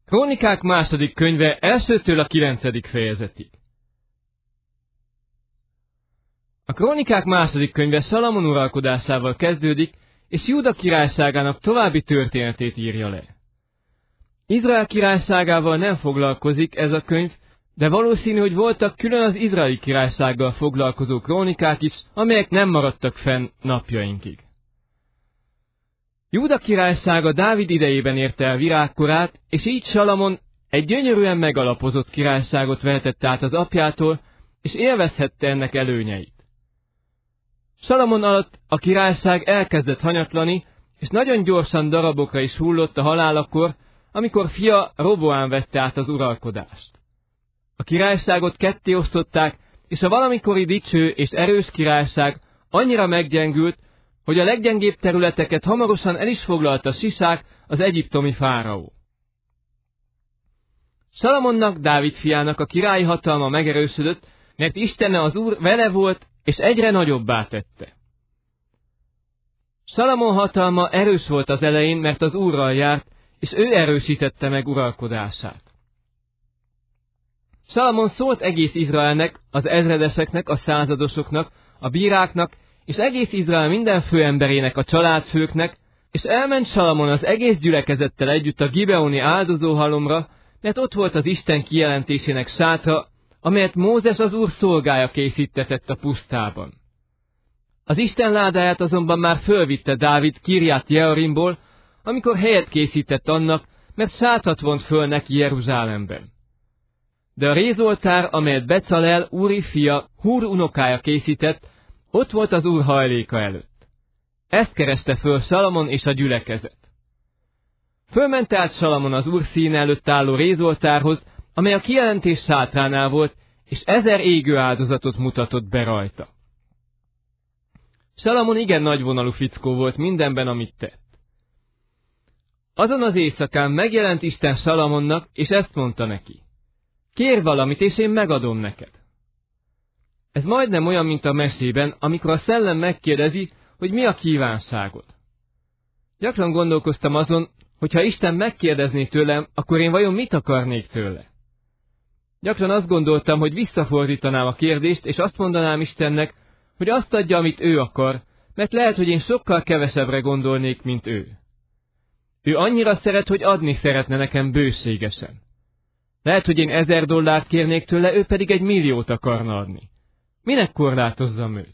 Krónikák második könyve 1-től a 9. fejezetig. A Krónikák második könyve Salamon uralkodásával kezdődik, és Júda királyságának további történetét írja le. Izrael királyságával nem foglalkozik ez a könyv, de valószínű, hogy voltak külön az izraeli királysággal foglalkozó krónikák is, amelyek nem maradtak fenn napjainkig. Júda királysága Dávid idejében érte el virágkorát, és így Salamon egy gyönyörűen megalapozott királyságot vehetett át az apjától, és élvezhette ennek előnyeit. Salamon alatt a királyság elkezdett hanyatlani, és nagyon gyorsan darabokra is hullott a halálakor, amikor fia Roboám vette át az uralkodást. A királyságot ketté osztották, és a valamikori dicső és erős királyság annyira meggyengült, hogy a leggyengébb területeket hamarosan el is foglalta Sisák, az egyiptomi fáraó. Salamonnak, Dávid fiának a királyi hatalma megerősödött, mert Istene az Úr vele volt, és egyre nagyobbá tette. Salamon hatalma erős volt az elején, mert az Úrral járt, és ő erősítette meg uralkodását. Salamon szólt egész Izraelnek, az ezredeseknek, a századosoknak, a bíráknak, és egész Izrael minden főemberének, a családfőknek, és elment Salamon az egész gyülekezettel együtt a gibeoni áldozóhalomra, mert ott volt az Isten kijelentésének sátra, amelyet Mózes az Úr szolgája készítetett a pusztában. Az Isten ládáját azonban már fölvitte Dávid Kirját Jearimból, amikor helyet készített annak, mert sátrat vont föl neki Jeruzsálemben. De a rézoltár, amelyet Becalel, Úri fia, Húr unokája készített, ott volt az Úr hajléka előtt. Ezt kereste föl Salamon és a gyülekezet. Fölment át Salamon az Úr színe előtt álló rézoltárhoz, amely a kijelentés sátránál volt, és 1000 égő áldozatot mutatott be rajta. Salamon igen nagyvonalú fickó volt mindenben, amit tett. Azon az éjszakán megjelent Isten Salamonnak, és ezt mondta neki: kérj valamit, és én megadom neked. Ez majdnem olyan, mint a mesében, amikor a szellem megkérdezi, hogy mi a kívánságod. Gyakran gondolkoztam azon, hogy ha Isten megkérdezné tőlem, akkor én vajon mit akarnék tőle? Gyakran azt gondoltam, hogy visszafordítanám a kérdést, és azt mondanám Istennek, hogy azt adja, amit ő akar, mert lehet, hogy én sokkal kevesebbre gondolnék, mint ő. Ő annyira szeret, hogy adni szeretne nekem bőségesen. Lehet, hogy én $1000 kérnék tőle, ő pedig 1 milliót akarna adni. Minek korlátozzam őt?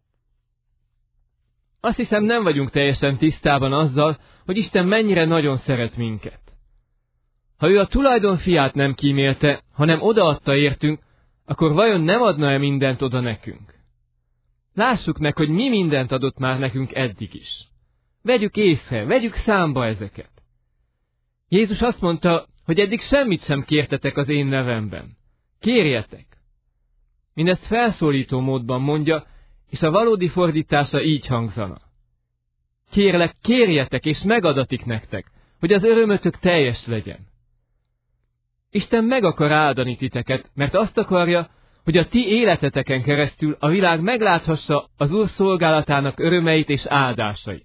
Azt hiszem, nem vagyunk teljesen tisztában azzal, hogy Isten mennyire nagyon szeret minket. Ha ő a tulajdon fiát nem kímélte, hanem odaadta értünk, akkor vajon nem adna-e mindent oda nekünk? Lássuk meg, hogy mi mindent adott már nekünk eddig is. Vegyük észre, vegyük számba ezeket. Jézus azt mondta, hogy eddig semmit sem kértetek az én nevemben. Kérjetek! Mindezt felszólító módban mondja, és a valódi fordítása így hangzana: kérlek, kérjetek, és megadatik nektek, hogy az örömötök teljes legyen. Isten meg akar áldani titeket, mert azt akarja, hogy a ti életeteken keresztül a világ megláthassa az Úr szolgálatának örömeit és áldásait.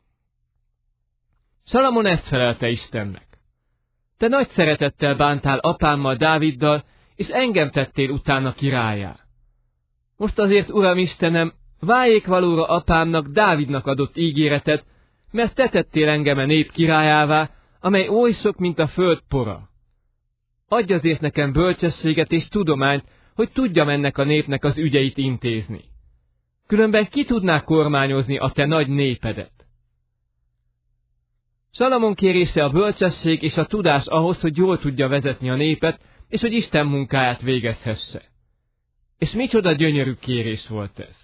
Salamon ezt felelte Istennek: te nagy szeretettel bántál apámmal, Dáviddal, és engem tettél utána királlyá. Most azért, Uram Istenem, váljék valóra apámnak, Dávidnak adott ígéretet, mert te tettél engem a nép királyává, amely oly sok, mint a föld pora. Adj azért nekem bölcsességet és tudományt, hogy tudjam ennek a népnek az ügyeit intézni. Különben ki tudná kormányozni a te nagy népedet? Salamon kérése a bölcsesség és a tudás ahhoz, hogy jól tudja vezetni a népet, és hogy Isten munkáját végezhesse. És micsoda gyönyörű kérés volt ez!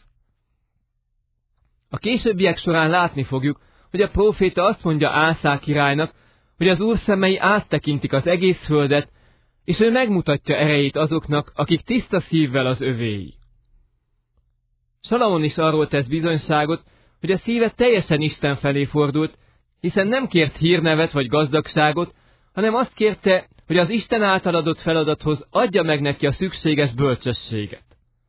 A későbbiek során látni fogjuk, hogy a próféta azt mondja Ásá királynak, hogy az Úr szemei áttekintik az egész földet, és ő megmutatja erejét azoknak, akik tiszta szívvel az övéi. Salamon is arról tesz bizonyságot, hogy a szíve teljesen Isten felé fordult, hiszen nem kért hírnevet vagy gazdagságot, hanem azt kérte, hogy az Isten által adott feladathoz adja meg neki a szükséges bölcsességet.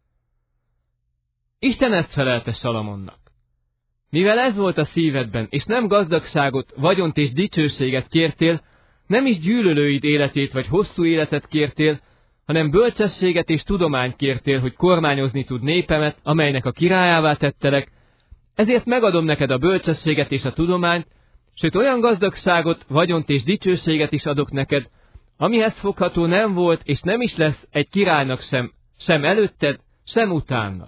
Isten ezt felelte Salamonnak: mivel ez volt a szívedben, és nem gazdagságot, vagyont és dicsőséget kértél, nem is gyűlölőid életét vagy hosszú életet kértél, hanem bölcsességet és tudományt kértél, hogy kormányozni tud népemet, amelynek a királyává tettelek, ezért megadom neked a bölcsességet és a tudományt, sőt olyan gazdagságot, vagyont és dicsőséget is adok neked, amihez fogható nem volt és nem is lesz egy királynak sem előtted, sem utánad.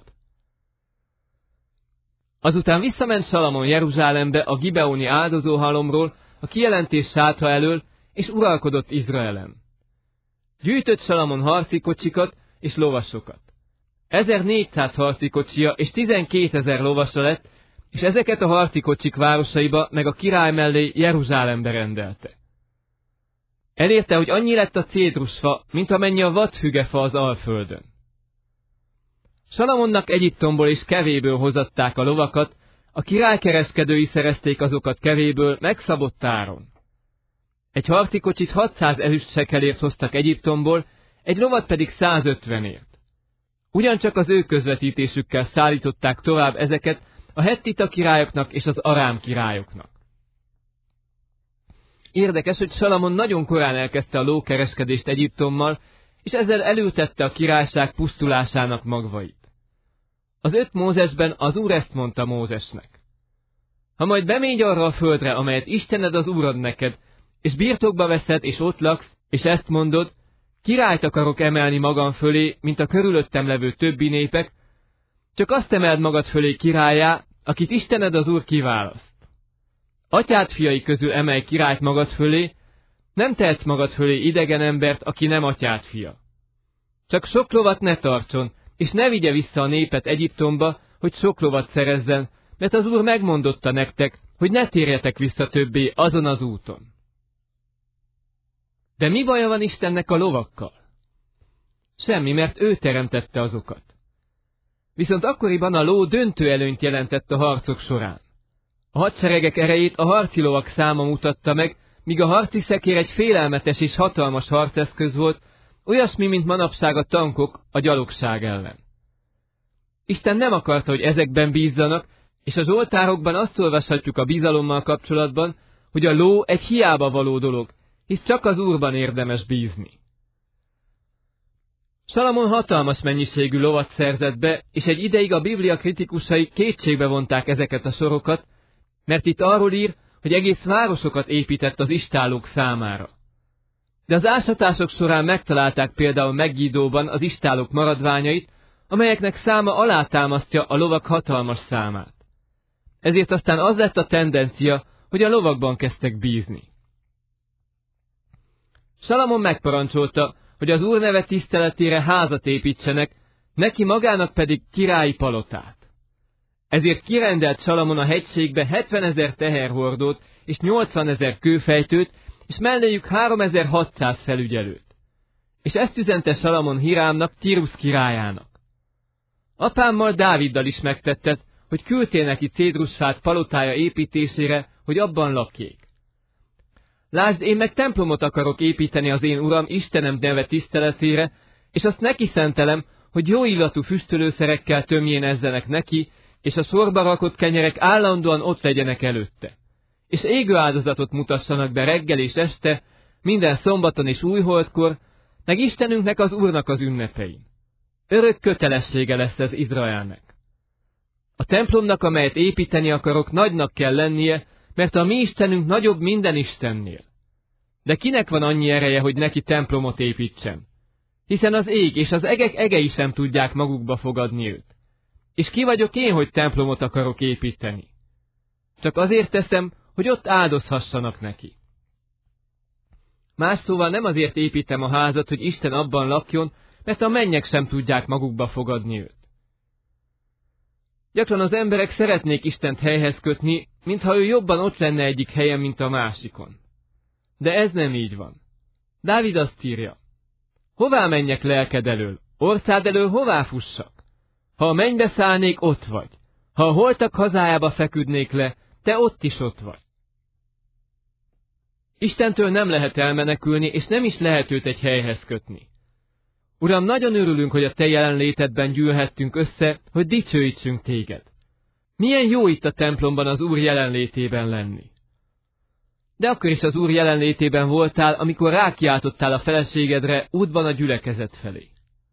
Azután visszament Salamon Jeruzsálembe a gibeoni áldozóhalomról, a kijelentés sátra elől, és uralkodott Izraelen. Gyűjtött Salamon harci kocsikat és lovasokat. 1400 harci kocsia és 12 000 lovasa lett, és ezeket a harci kocsik városaiba meg a király mellé Jeruzsálembe rendelte. Elérte, hogy annyi lett a cédrusfa, mint amennyi a vadfügefa az Alföldön. Salamonnak Egyiptomból és kevéből hozatták a lovakat, a királykereskedői szerezték azokat kevéből megszabott áron. Egy harci kocsit 600 ezüst sekelért hoztak Egyiptomból, egy lovat pedig 150-ért. Ugyancsak az ő közvetítésükkel szállították tovább ezeket a hettita királyoknak és az arám királyoknak. Érdekes, hogy Salamon nagyon korán elkezdte a lókereskedést Egyiptommal, és ezzel elültette a királyság pusztulásának magvait. Az 5 Mózesben az Úr ezt mondta Mózesnek: ha majd bemégy arra a földre, amelyet Istened az Úr ad neked, és birtokba veszed, és ott laksz, és ezt mondod, királyt akarok emelni magam fölé, mint a körülöttem levő többi népek, csak azt emeld magad fölé királyá, akit Istened az Úr kiválaszt. Atyád fiai közül emelj királyt magad fölé, nem tehetsz magad fölé idegen embert, aki nem atyád fia. Csak sok lovat ne tartson, és ne vigye vissza a népet Egyiptomba, hogy sok lovat szerezzen, mert az Úr megmondotta nektek, hogy ne térjetek vissza többé azon az úton. De mi baja van Istennek a lovakkal? Semmi, mert ő teremtette azokat. Viszont akkoriban a ló döntő előnyt jelentett a harcok során. A hadseregek erejét a harci lovak száma mutatta meg, míg a harci szekér egy félelmetes és hatalmas harceszköz volt, olyasmi, mint manapság a tankok a gyalogság ellen. Isten nem akarta, hogy ezekben bízzanak, és a zsoltárokban azt olvashatjuk a bizalommal kapcsolatban, hogy a ló egy hiába való dolog, hisz csak az Úrban érdemes bízni. Salamon hatalmas mennyiségű lovat szerzett be, és egy ideig a Biblia kritikusai kétségbe vonták ezeket a sorokat, mert itt arról ír, hogy egész városokat épített az istállók számára. De az ásatások során megtalálták például Meggidóban az istállók maradványait, amelyeknek száma alátámasztja a lovak hatalmas számát. Ezért aztán az lett a tendencia, hogy a lovakban kezdtek bízni. Salamon megparancsolta, hogy az Úr neve tiszteletére házat építsenek, neki magának pedig királyi palotát. Ezért kirendelt Salamon a hegységbe 70 000 teherhordót és 80 000 kőfejtőt, és melléjük 3600 felügyelőt. És ezt üzente Salamon Hirámnak, Tírusz királyának: apámmal Dáviddal is megtetted, hogy küldtél neki cédrusfát palotája építésére, hogy abban lakjék. Lásd, én meg templomot akarok építeni az én Uram, Istenem neve tiszteletére, és azt neki szentelem, hogy jó illatú füstölőszerekkel tömjénezzenek neki, és a sorba rakott kenyerek állandóan ott legyenek előtte. És égő áldozatot mutassanak be reggel és este, minden szombaton és újholdkor, meg Istenünknek az Úrnak az ünnepein. Örök kötelessége lesz ez Izraelnek. A templomnak, amelyet építeni akarok, nagynak kell lennie, mert a mi Istenünk nagyobb minden istennél. De kinek van annyi ereje, hogy neki templomot építsen? Hiszen az ég és az egek egei sem tudják magukba fogadni őt. És ki vagyok én, hogy templomot akarok építeni? Csak azért teszem, hogy ott áldozhassanak neki. Más szóval nem azért építem a házat, hogy Isten abban lakjon, mert a mennyek sem tudják magukba fogadni őt. Gyakran az emberek szeretnék Istent helyhez kötni, mintha ő jobban ott lenne egyik helyen, mint a másikon. De ez nem így van. Dávid azt írja: hová menjek lelked elől, orszád elől hová fussak? Ha a mennybe szállnék, ott vagy. Ha a holtak hazájába feküdnék le, te ott is ott vagy. Istentől nem lehet elmenekülni, és nem is lehet őt egy helyhez kötni. Uram, nagyon örülünk, hogy a te jelenlétedben gyűlhettünk össze, hogy dicsőítsünk téged. Milyen jó itt a templomban az Úr jelenlétében lenni. de akkor is az Úr jelenlétében voltál, amikor rákiáltottál a feleségedre útban a gyülekezet felé.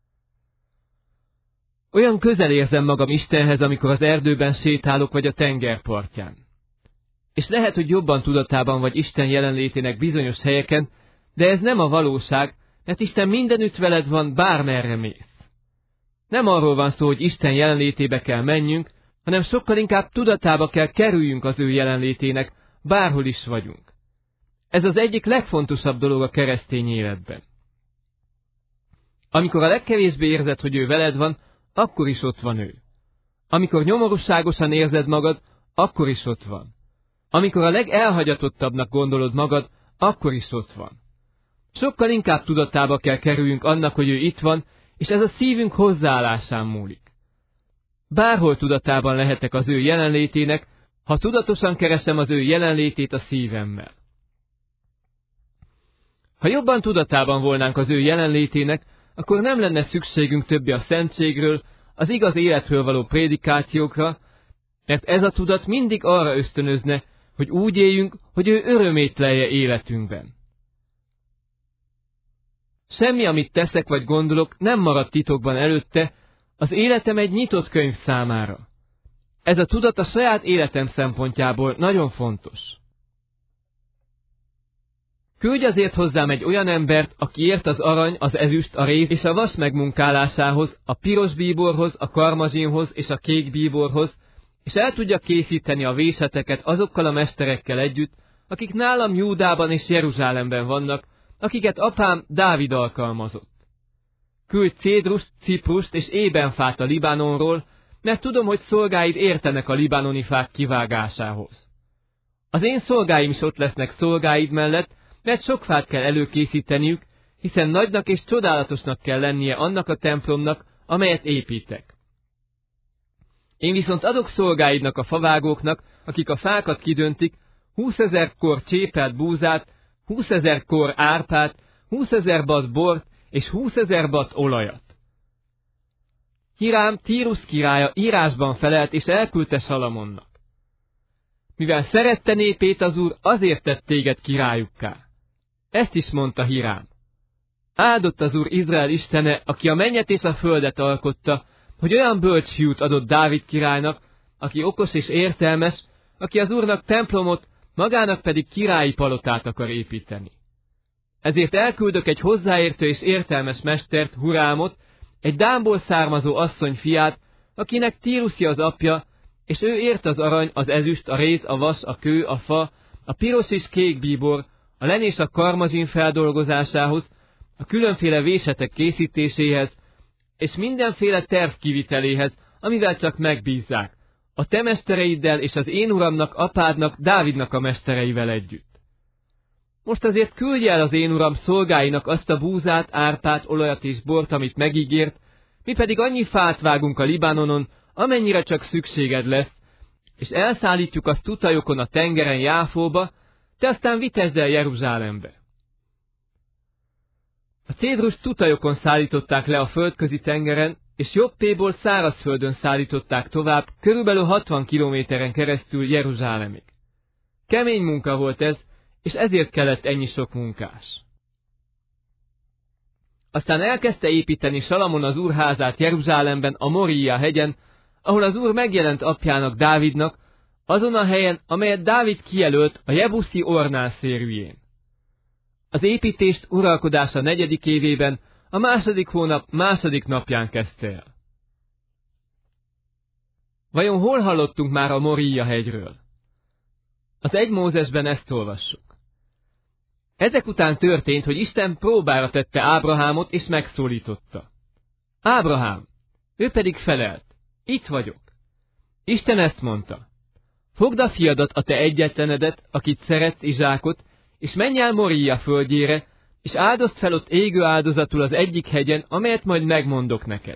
Olyan közel érzem magam Istenhez, amikor az erdőben sétálok, vagy a tengerpartján. És lehet, hogy jobban tudatában vagy Isten jelenlétének bizonyos helyeken, de ez nem a valóság, mert Isten mindenütt veled van, bármerre mész. Nem arról van szó, hogy Isten jelenlétébe kell menjünk, hanem sokkal inkább tudatába kell kerüljünk az ő jelenlétének, bárhol is vagyunk. Ez az egyik legfontosabb dolog a keresztény életben. Amikor a legkevésbé érzed, hogy ő veled van, akkor is ott van ő. Amikor nyomorúságosan érzed magad, akkor is ott van. Amikor a legelhagyatottabbnak gondolod magad, akkor is ott van. Sokkal inkább tudatába kell kerüljünk annak, hogy ő itt van, és ez a szívünk hozzáállásán múlik. Bárhol tudatában lehetek az ő jelenlétének, ha tudatosan keresem az ő jelenlétét a szívemmel. Ha jobban tudatában volnánk az ő jelenlétének, akkor nem lenne szükségünk többé a szentségről, az igaz életről való prédikációkra, mert ez a tudat mindig arra ösztönözne, hogy úgy éljünk, hogy ő örömét lelje életünkben. Semmi, amit teszek vagy gondolok, nem marad titokban előtte, az életem egy nyitott könyv számára. Ez a tudat a saját életem szempontjából nagyon fontos. Küldj azért hozzám egy olyan embert, aki ért az arany, az ezüst, a réz és a vas megmunkálásához, a piros bíborhoz, a karmazsinhoz és a kék bíborhoz, és el tudja készíteni a véseteket azokkal a mesterekkel együtt, akik nálam Júdában és Jeruzsálemben vannak, akiket apám Dávid alkalmazott. Küldj cédrust, ciprust és ébenfát a Libanonról, mert tudom, hogy szolgáid értenek a libanoni fák kivágásához. Az én szolgáim is ott lesznek szolgáid mellett, mert sok fát kell előkészíteniük, hiszen nagynak és csodálatosnak kell lennie annak a templomnak, amelyet építek. Én viszont adok szolgáidnak a favágóknak, akik a fákat kidöntik, 20 000 kor csépelt búzát, 20 000 kor árpát, 20 000 bat bort és 20 000 bat olajat. Hirám, Tírusz királya írásban felelt és elküldte Salamonnak. Mivel szerette népét az Úr, azért tett téged királyukká. Ezt is mondta Hirám. Áldott az Úr Izrael istene, aki a mennyet és a földet alkotta, hogy olyan bölcs fiút adott Dávid királynak, aki okos és értelmes, aki az Úrnak templomot, magának pedig királyi palotát akar építeni. Ezért elküldök egy hozzáértő és értelmes mestert, Hurámot, egy Dánból származó asszony fiát, akinek Tíruszi az apja, és ő ért az arany, az ezüst, a réz, a vas, a kő, a fa, a piros és kék bíbor, a len és a karmazsin feldolgozásához, a különféle vésetek készítéséhez, és mindenféle terv kiviteléhez, amivel csak megbízzák, a te mestereiddel és az én uramnak, apádnak, Dávidnak a mestereivel együtt. Most azért küldj el az én uram szolgáinak azt a búzát, árpát, olajat és bort, amit megígért, mi pedig annyi fát vágunk a Libanonon, amennyire csak szükséged lesz, és elszállítjuk azt utajokon a tengeren Jáfóba, te aztán vitesd el Jeruzsálembe. A cédrust tutajokon szállították le a földközi tengeren, és Joppéból szárazföldön szállították tovább, körülbelül 60 kilométeren keresztül Jeruzsálemig. Kemény munka volt ez, és ezért kellett ennyi sok munkás. Aztán elkezdte építeni Salamon az Úr házát Jeruzsálemben, a Moria hegyen, ahol az Úr megjelent apjának, Dávidnak, azon a helyen, amelyet Dávid kijelölt a jebuszi Ornán szérűjén. Az építést uralkodása 4. évében, a 2. hónap 2. napján kezdte el. Vajon hol hallottunk már a Moria hegyről? Az 1 Mózesben ezt olvassuk. Ezek után történt, hogy Isten próbára tette Ábrahámot, és megszólította. Ábrahám! Ő pedig felelt. Itt vagyok. Isten ezt mondta. Fogd a fiadat, a te egyetlenedet, akit szeretsz, Izsákot, és menj el Moria földjére, és áldozd fel ott égő áldozatul az egyik hegyen, amelyet majd megmondok neked.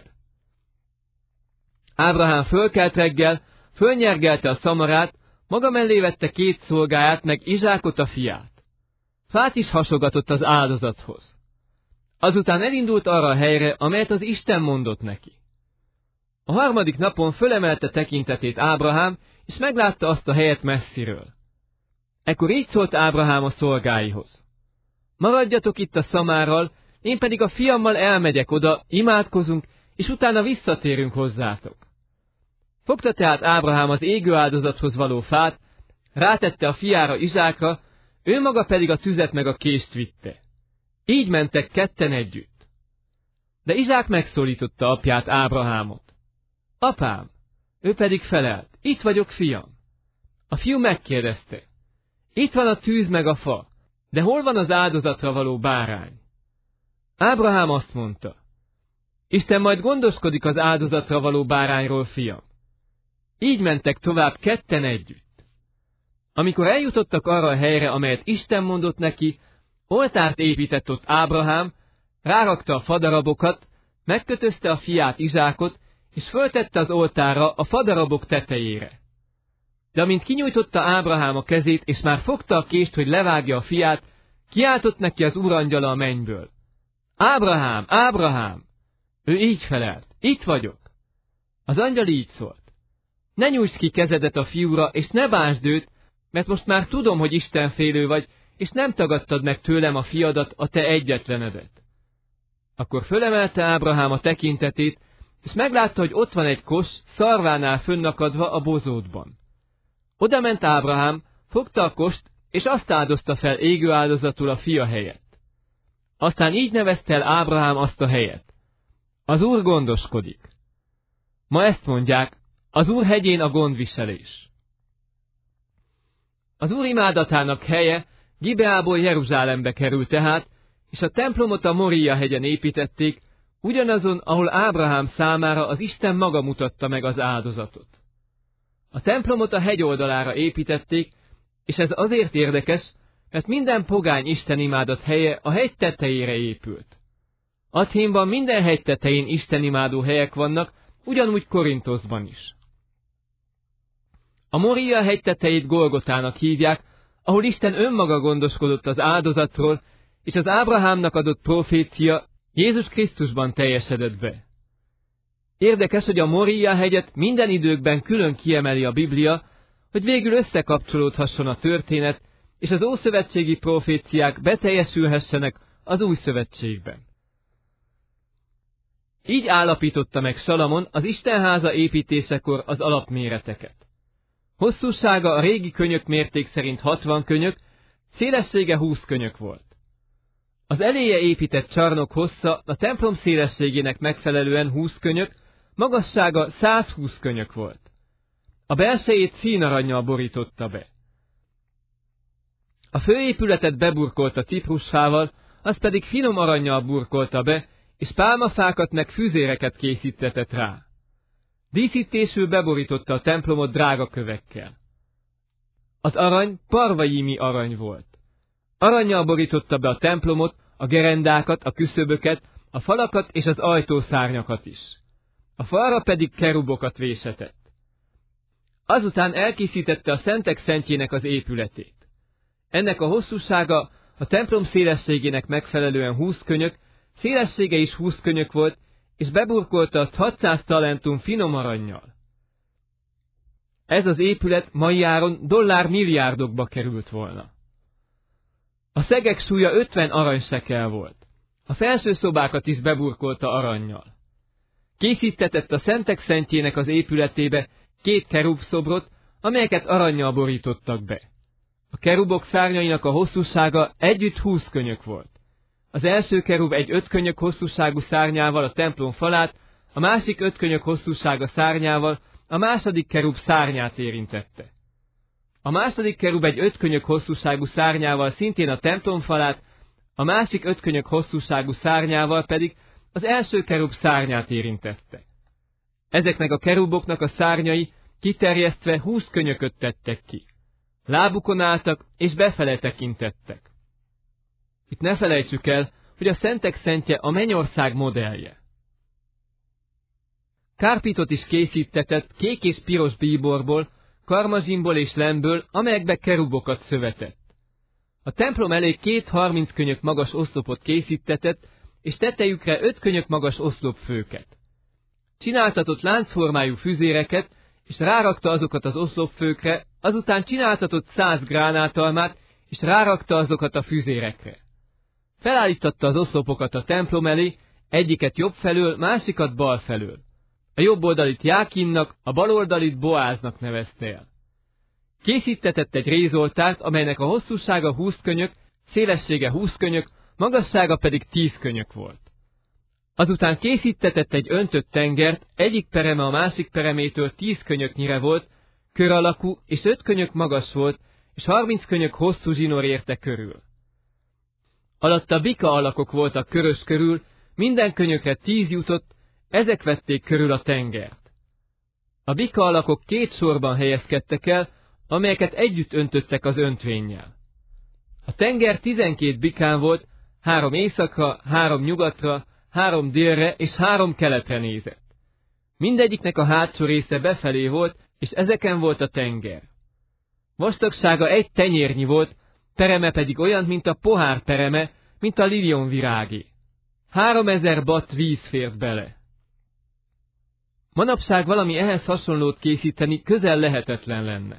Ábrahám fölkelt reggel, fölnyergelte a szamarát, maga mellé vette 2 szolgáját, meg Izsákot a fiát. Fát is hasogatott az áldozathoz. Azután elindult arra a helyre, amelyet az Isten mondott neki. A 3. napon fölemelte tekintetét Ábrahám, és meglátta azt a helyet messziről. Ekkor így szólt Ábrahám a szolgáihoz: maradjatok itt a szamárral, én pedig a fiammal elmegyek oda, imádkozunk, és utána visszatérünk hozzátok. Fogta tehát Ábrahám az égő áldozathoz való fát, rátette a fiára, Izsákra, ő maga pedig a tüzet meg a kést vitte. Így mentek ketten együtt. De Izsák megszólította apját, Ábrahámot: apám! Ő pedig felelt: itt vagyok, fiam. A fiú megkérdezte: itt van a tűz meg a fa, de hol van az áldozatra való bárány? Ábrahám azt mondta: Isten majd gondoskodik az áldozatra való bárányról, fiam. Így mentek tovább ketten együtt. Amikor eljutottak arra a helyre, amelyet Isten mondott neki, oltárt épített ott Ábrahám, rárakta a fadarabokat, megkötözte a fiát, Izsákot, és föltette az oltárra a fadarabok tetejére. De amint kinyújtotta Ábrahám a kezét, és már fogta a kést, hogy levágja a fiát, kiáltott neki az Úr angyala a mennyből: Ábrahám, Ábrahám! Ő így felelt: itt vagyok. Az angyal így szólt: ne nyújtsd ki kezedet a fiúra, és ne bánsd őt, mert most már tudom, hogy istenfélő vagy, és nem tagadtad meg tőlem a fiadat, a te egyetlenedet. Akkor fölemelte Ábrahám a tekintetét, és meglátta, hogy ott van egy kos, szarvánál fönnakadva a bozótban. Oda ment Ábrahám, fogta a kost, és azt áldozta fel égő áldozatul a fia helyett. Aztán így nevezte el Ábrahám azt a helyet: az Úr gondoskodik. Ma ezt mondják: az Úr hegyén a gondviselés. Az Úr imádatának helye Gibeából Jeruzsálembe került tehát, és a templomot a Moria hegyen építették, ugyanazon, ahol Ábrahám számára az Isten maga mutatta meg az áldozatot. A templomot a hegy oldalára építették, és ez azért érdekes, mert minden pogány istenimádat helye a hegy tetejére épült. Athénban minden hegy tetején istenimádó helyek vannak, ugyanúgy Korinthoszban is. A Moria hegy tetejét Golgotának hívják, ahol Isten önmaga gondoskodott az áldozatról, és az Ábrahámnak adott profécia Jézus Krisztusban teljesedett be. Érdekes, hogy a Moria hegyet minden időkben külön kiemeli a Biblia, hogy végül összekapcsolódhasson a történet, és az ószövetségi proféciák beteljesülhessenek az új szövetségben. Így állapította meg Salamon az Istenháza építésekor az alapméreteket. Hosszúsága a régi könyök mérték szerint 60 könyök, szélessége 20 könyök volt. Az eléje épített csarnok hossza a templom szélességének megfelelően 20 könyök, magassága 120 könyök volt. A belsejét színarannnyal borította be. A főépületet beburkolta ciprusfával, azt pedig finom arannyal burkolta be, és pálmafákat meg füzéreket készítetett rá. Díszítésül beborította a templomot drága kövekkel. Az arany parvaimi arany volt. Arannyal borította be a templomot, a gerendákat, a küszöböket, a falakat és az ajtószárnyakat is. A falra pedig kerubokat vészetett. Azután elkészítette a szentek szentjének az épületét. Ennek a hosszúsága a templom szélességének megfelelően 20 könyök, szélessége is 20 könyök volt, és beburkolta azt 600 talentum finom arannyal. Ez az épület mai áron $milliárdokba került volna. A szegek súlya 50 aranyszekel volt. A felső szobákat is beburkolta arannyal. Készítetett a szentek szentjének az épületébe 2 kerub szobrot, amelyeket arannyal borítottak be. A kerubok szárnyainak a hosszúsága együtt 20 könyök volt. Az első kerub egy 5 könyök hosszúságú szárnyával a templom falát, a másik 5 könyök hosszúsága szárnyával a második kerub szárnyát érintette. A második kerub egy 5 könyök hosszúságú szárnyával szintén a templom falát, a másik 5 könyök hosszúságú szárnyával pedig az első kerub szárnyát érintette. Ezeknek a keruboknak a szárnyai kiterjesztve 20 könyököt tettek ki. Lábukon álltak és befele tekintettek. Itt ne felejtsük el, hogy a szentek szentje a mennyország modellje. Kárpitot is készítetett kék és piros bíborból, karmazsinból és lemből, amelyekbe kerubokat szövetett. A templom elé 2 30 könyök magas oszlopot készítetett, és tetejükre 5 könyök magas oszlopfőket. Csináltatott láncformájú füzéreket, és rárakta azokat az oszlopfőkre, azután csináltatott 100 gránátalmát, és rárakta azokat a füzérekre. Felállítatta az oszlopokat a templom elé, egyiket jobb felől, másikat bal felől. A jobb oldalit Jákinnak, a bal oldalit Boáznak nevezte el. Készítetett egy rézoltárt, amelynek a hosszúsága 20 könyök, szélessége 20 könyök, magassága pedig 10 könyök volt. Azután készítetett egy öntött tengert, egyik pereme a másik peremétől 10 könyöknyire volt, kör alakú, és 5 könyök magas volt, és 30 könyök hosszú zsinór érte körül. Alatta bika alakok voltak körös körül, minden könyökre 10 jutott, ezek vették körül a tengert. A bika alakok 2 sorban helyezkedtek el, amelyeket együtt öntöttek az öntvénnyel. A tenger 12 bikán volt, 3 északra, 3 nyugatra, 3 délre és 3 keletre nézett. Mindegyiknek a hátsó része befelé volt, és ezeken volt a tenger. Vastagsága 1 tenyérnyi volt, pereme pedig olyan, mint a pohár pereme, mint a lilionvirágé. 3000 batt víz fért bele. Manapság valami ehhez hasonlót készíteni közel lehetetlen lenne.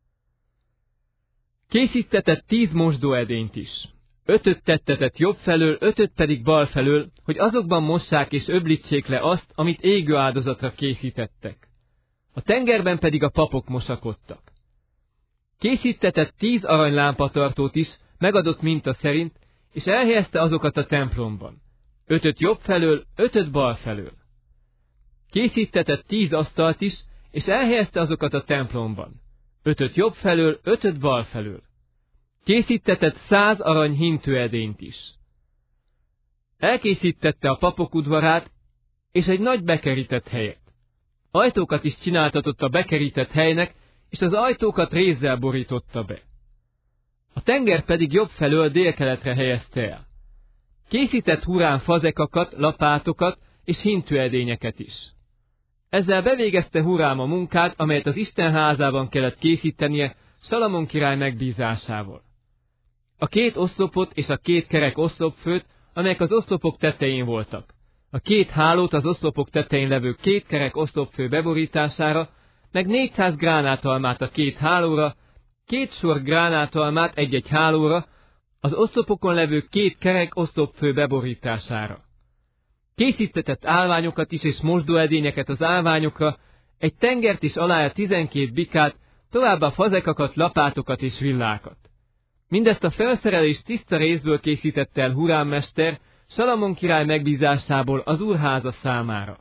Készítetett 10 mosdóedényt is. 5-öt tettetett jobb felől, 5-öt pedig bal felől, hogy azokban mossák és öblítsék le azt, amit égő áldozatra készítettek. A tengerben pedig a papok mosakodtak. Készítetett 10 aranylámpatartót is, megadott minta szerint, és elhelyezte azokat a templomban. 5-öt jobb felől, 5-öt bal felől. Készítetett 10 asztalt is, és elhelyezte azokat a templomban. 5-öt jobb felől, 5-öt bal felől. Készítetett 100 arany hintőedényt is. Elkészítette a papok udvarát, és egy nagy bekerített helyet. Ajtókat is csináltatott a bekerített helynek, és az ajtókat rézzel borította be. A tenger pedig jobb felől délkeletre helyezte el. Készített Hurám fazekakat, lapátokat és hintőedényeket is. Ezzel bevégezte Hurám a munkát, amelyet az Isten házában kellett készítenie Salamon király megbízásával. A 2 oszlopot és a 2 kerek oszlopfőt, amelyek az oszlopok tetején voltak. A 2 hálót az oszlopok tetején levő 2 kerek oszlopfő beborítására, meg 400 gránátalmát a 2 hálóra, 2 sor gránátalmát egy-egy hálóra, az oszlopokon levő 2 kerek oszlopfő beborítására. Készítetett állványokat is és mosdóedényeket az állványokra, egy tengert is alája 12 bikát, továbbá fazekakat, lapátokat és villákat. Mindezt a felszerelést tiszta rézből készítette el Hurám mester, Salamon király megbízásából az úrháza számára.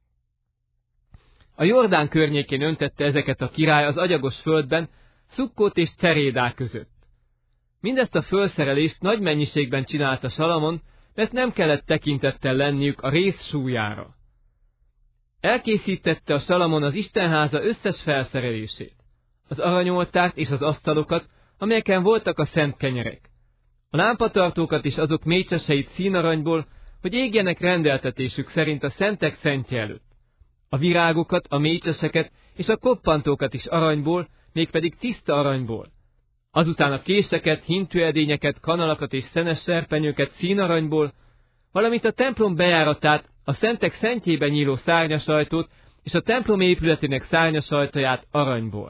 A Jordán környékén öntette ezeket a király az agyagos földben, Szukkót és Cerédá között. Mindezt a felszerelést nagy mennyiségben csinálta Salamon, mert nem kellett tekintettel lenniük a rész súlyára. Elkészítette a Salamon az Istenháza összes felszerelését, az aranyoltárt és az asztalokat, amelyeken voltak a szent kenyerek, a lámpatartókat és azok mécseseit színaranyból, hogy égjenek rendeltetésük szerint a szentek szentje előtt, a virágokat, a mécseseket és a koppantókat is aranyból, mégpedig tiszta aranyból. Azután a késeket, hintőedényeket, kanalakat és szenes serpenyőket színaranyból, valamint a templom bejáratát, a szentek szentjében nyíló szárnyasajtót és a templom épületének szárnyasajtaját aranyból.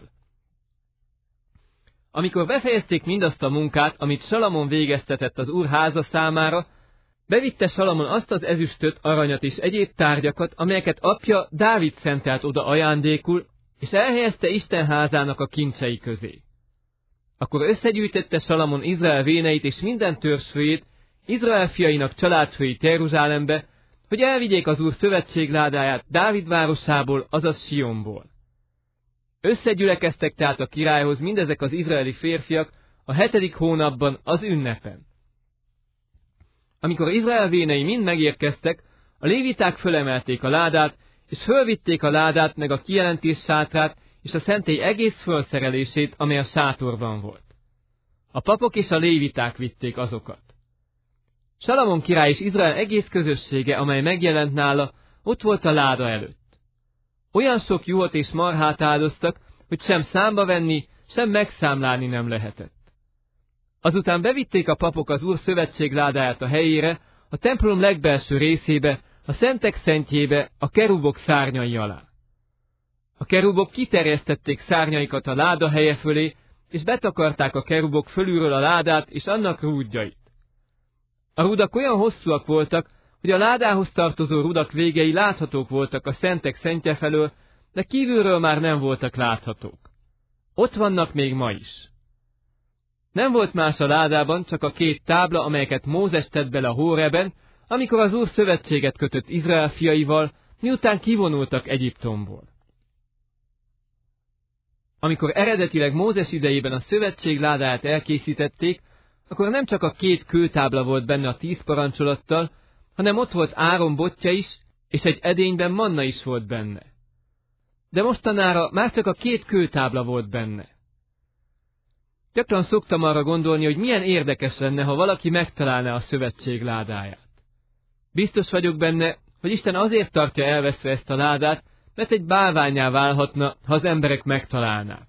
Amikor befejezték mindazt a munkát, amit Salamon végeztetett az úr háza számára, bevitte Salamon azt az ezüstöt, aranyat és egyéb tárgyakat, amelyeket apja Dávid szentelt oda ajándékul, és elhelyezte Isten házának a kincsei közé. Akkor összegyűjtette Salamon Izrael véneit és minden törzsfőjét, Izrael fiainak családfőit Jeruzsálembe, hogy elvigyék az Úr szövetségládáját Dávid városából, azaz Sionból. Összegyülekeztek tehát a királyhoz mindezek az izraeli férfiak a 7. hónapban az ünnepen. Amikor Izrael vénei mind megérkeztek, a léviták fölemelték a ládát, és fölvitték a ládát meg a kijelentés sátrát, és a szentély egész fölszerelését, amely a sátorban volt. A papok és a léviták vitték azokat. Salamon király és Izrael egész közössége, amely megjelent nála, ott volt a láda előtt. Olyan sok juhot és marhát áldoztak, hogy sem számba venni, sem megszámlálni nem lehetett. Azután bevitték a papok az Úr szövetségládáját a helyére, a templom legbelső részébe, a szentek szentjébe, a kerubok szárnyai alá. A kerubok kiterjesztették szárnyaikat a láda helye fölé, és betakarták a kerubok fölülről a ládát és annak rúdjait. A rudak olyan hosszúak voltak, hogy a ládához tartozó rudak végei láthatók voltak a szentek szentje felől, de kívülről már nem voltak láthatók. Ott vannak még ma is. Nem volt más a ládában, csak a 2 tábla, amelyeket Mózes tett bele a Hóreben, amikor az Úr szövetséget kötött Izrael fiaival, miután kivonultak Egyiptomból. Amikor eredetileg Mózes idejében a szövetség ládáját elkészítették, akkor nem csak a 2 kőtábla volt benne a 10 parancsolattal, hanem ott volt Áron botja is, és egy edényben manna is volt benne. De mostanára már csak a 2 kőtábla volt benne. Gyakran szoktam arra gondolni, hogy milyen érdekes lenne, ha valaki megtalálná a szövetség ládáját. Biztos vagyok benne, hogy Isten azért tartja elveszve ezt a ládát, mert egy bálvánnyá válhatna, ha az emberek megtalálnák.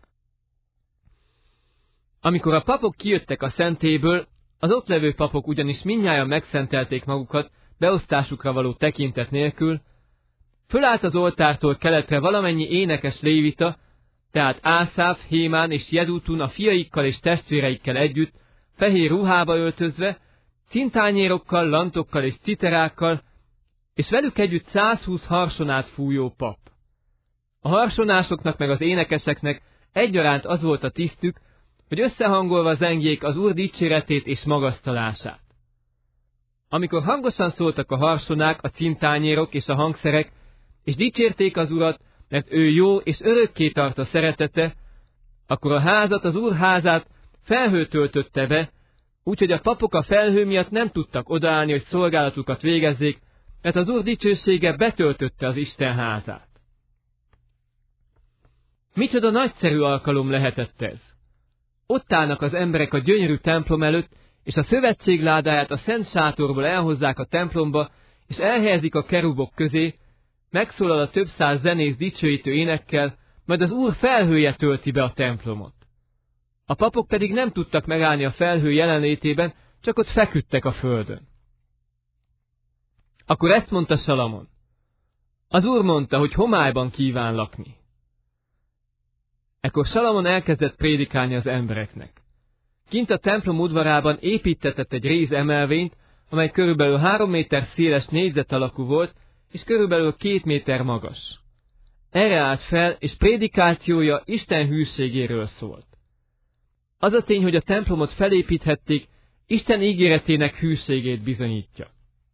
Amikor a papok kijöttek a szentélyből, az ott levő papok ugyanis mindnyájan megszentelték magukat, beosztásukra való tekintet nélkül, fölállt az oltártól keletre valamennyi énekes lévita, tehát Ászáf, Hémán és Jedútun a fiaikkal és testvéreikkel együtt, fehér ruhába öltözve, cintányérokkal, lantokkal és citerákkal, és velük együtt 120 harsonát fújó pap. A harsonásoknak meg az énekeseknek egyaránt az volt a tisztük, hogy összehangolva zengjék az Úr dicséretét és magasztalását. Amikor hangosan szóltak a harsonák, a cintányérok és a hangszerek, és dicsérték az Urat, mert ő jó és örökké tart a szeretete, akkor a házat, az Úr házát felhő töltötte be, úgyhogy a papok a felhő miatt nem tudtak odaállni, hogy szolgálatukat végezzék, mert az Úr dicsősége betöltötte az Isten házát. Micsoda nagyszerű alkalom lehetett ez! Ott állnak az emberek a gyönyörű templom előtt, és a szövetség ládáját a szent sátorból elhozzák a templomba, és elhelyezik a kerubok közé, megszólal a több száz zenész dicsőítő énekkel, majd az Úr felhője tölti be a templomot. A papok pedig nem tudtak megállni a felhő jelenlétében, csak ott feküdtek a földön. Akkor ezt mondta Salamon. Az Úr mondta, hogy homályban kíván lakni. Ekkor Salamon elkezdett prédikálni az embereknek. Kint a templom udvarában építtetett egy rézemelvényt, amely körülbelül 3 méter széles négyzet alakú volt, és körülbelül 2 méter magas. Erre állt fel, és prédikációja Isten hűségéről szólt. Az a tény, hogy a templomot felépíthették, Isten ígéretének hűségét bizonyítja.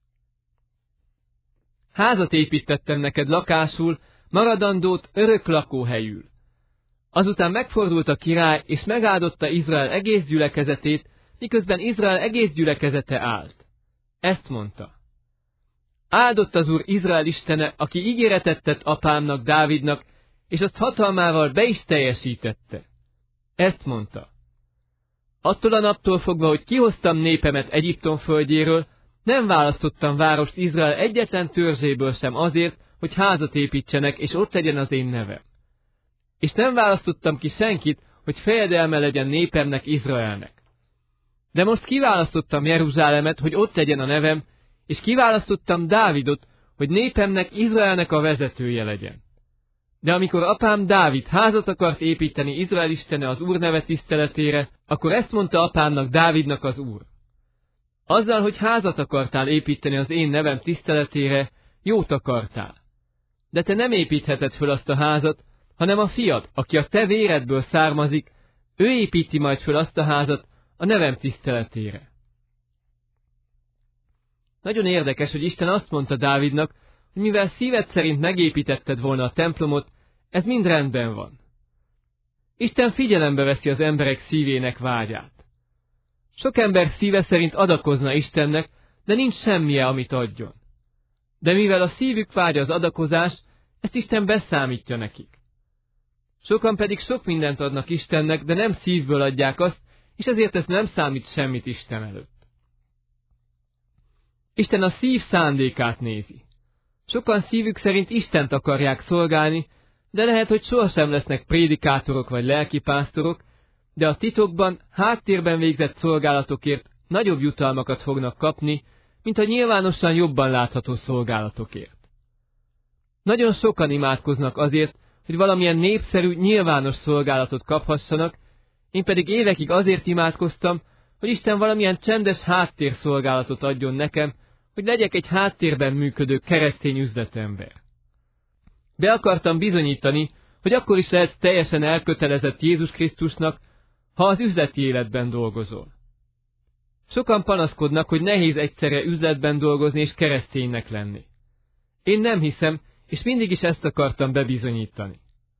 Házat építettem neked lakásul, maradandót örök lakóhelyül. Azután megfordult a király, és megáldotta Izrael egész gyülekezetét, miközben Izrael egész gyülekezete állt. Ezt mondta. Áldott az Úr Izrael Istene, aki ígéretet tett apámnak, Dávidnak, és azt hatalmával be is teljesítette. Ezt mondta. Attól a naptól fogva, hogy kihoztam népemet Egyiptom földjéről, nem választottam várost Izrael egyetlen törzséből sem azért, hogy házat építsenek, és ott legyen az én nevem. És nem választottam ki senkit, hogy fejedelme legyen népemnek, Izraelnek. De most kiválasztottam Jeruzsálemet, hogy ott legyen a nevem, és kiválasztottam Dávidot, hogy népemnek, Izraelnek a vezetője legyen. De amikor apám Dávid házat akart építeni Izrael Istene az Úr neve tiszteletére, akkor ezt mondta apámnak, Dávidnak az Úr. Azzal, hogy házat akartál építeni az én nevem tiszteletére, jót akartál. De te nem építheted föl azt a házat, hanem a fiad, aki a te véredből származik, ő építi majd föl azt a házat a nevem tiszteletére. Nagyon érdekes, hogy Isten azt mondta Dávidnak, hogy mivel szíved szerint megépítetted volna a templomot, ez mind rendben van. Isten figyelembe veszi az emberek szívének vágyát. Sok ember szíve szerint adakozna Istennek, de nincs semmije, amit adjon. De mivel a szívük vágya az adakozás, ezt Isten beszámítja nekik. Sokan pedig sok mindent adnak Istennek, de nem szívből adják azt, és ezért ez nem számít semmit Isten előtt. Isten a szív szándékát nézi. Sokan szívük szerint Istent akarják szolgálni, de lehet, hogy sohasem lesznek prédikátorok vagy lelkipásztorok, de a titokban, háttérben végzett szolgálatokért nagyobb jutalmakat fognak kapni, mint a nyilvánosan jobban látható szolgálatokért. Nagyon sokan imádkoznak azért, hogy valamilyen népszerű, nyilvános szolgálatot kaphassanak, én pedig évekig azért imádkoztam, hogy Isten valamilyen csendes háttérszolgálatot adjon nekem, hogy legyek egy háttérben működő keresztény üzletember. Be akartam bizonyítani, hogy akkor is lehet teljesen elkötelezett Jézus Krisztusnak, ha az üzleti életben dolgozol. Sokan panaszkodnak, hogy nehéz egyszerre üzletben dolgozni és kereszténynek lenni. Én nem hiszem, és mindig is ezt akartam bebizonyítani.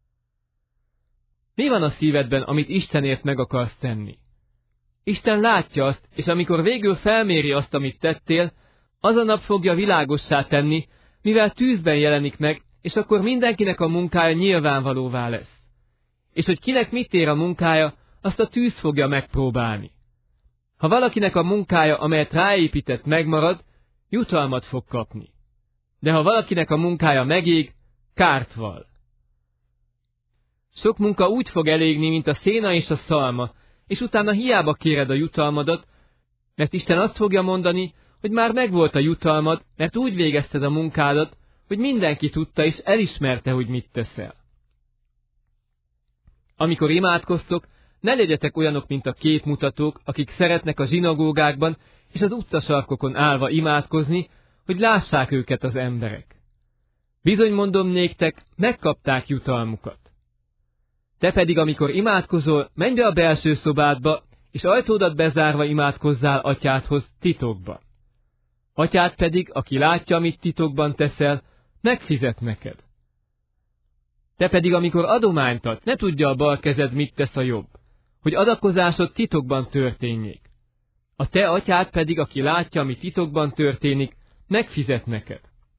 Mi van a szívedben, amit Istenért meg akarsz tenni? Isten látja azt, és amikor végül felméri azt, amit tettél, az a nap fogja világossá tenni, mivel tűzben jelenik meg, és akkor mindenkinek a munkája nyilvánvalóvá lesz. És hogy kinek mit ér a munkája, azt a tűz fogja megpróbálni. Ha valakinek a munkája, amelyet ráépített, megmarad, jutalmat fog kapni. De ha valakinek a munkája megég, kárt val. Sok munka úgy fog elégni, mint a széna és a szalma, és utána hiába kéred a jutalmadat, mert Isten azt fogja mondani, hogy már megvolt a jutalmad, mert úgy végezted a munkádat, hogy mindenki tudta és elismerte, hogy mit teszel. Amikor imádkoztok, ne legyetek olyanok, mint a képmutatók, akik szeretnek a zsinagógákban és az utcasarkokon állva imádkozni, hogy lássák őket az emberek. Bizony mondom néktek, megkapták jutalmukat. Te pedig, amikor imádkozol, menj be a belső szobádba, és ajtódat bezárva imádkozzál atyádhoz titokban. Atyád pedig, aki látja, amit titokban teszel, megfizet neked. Te pedig, amikor adományt ad, ne tudja a bal kezed, mit tesz a jobb, hogy adakozásod titokban történjék. A te atyád pedig, aki látja, ami titokban történik, megfizet neked.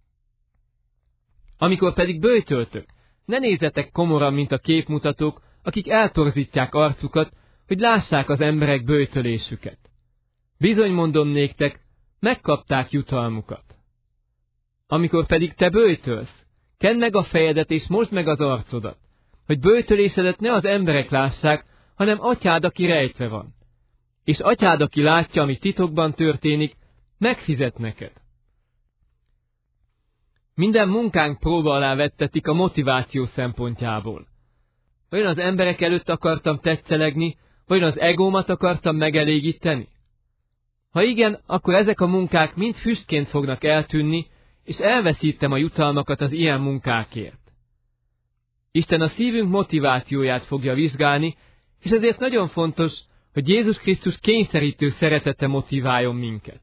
Amikor pedig böjtöltök, ne nézzetek komoran, mint a képmutatók, akik eltorzítják arcukat, hogy lássák az emberek böjtölésüket. Bizony mondom néktek, megkapták jutalmukat. Amikor pedig te böjtölsz, kend meg a fejedet és mosd meg az arcodat, hogy böjtölésedet ne az emberek lássák, hanem atyád, aki rejtve van. És atyád, aki látja, ami titokban történik, megfizet neked. Minden munkánk próba alá vettetik a motiváció szempontjából. Vajon az emberek előtt akartam tetszelegni, vajon az egómat akartam megelégíteni? Ha igen, akkor ezek a munkák mind füstként fognak eltűnni, és elveszítem a jutalmakat az ilyen munkákért. Isten a szívünk motivációját fogja vizsgálni, és ezért nagyon fontos, hogy Jézus Krisztus kényszerítő szeretete motiváljon minket.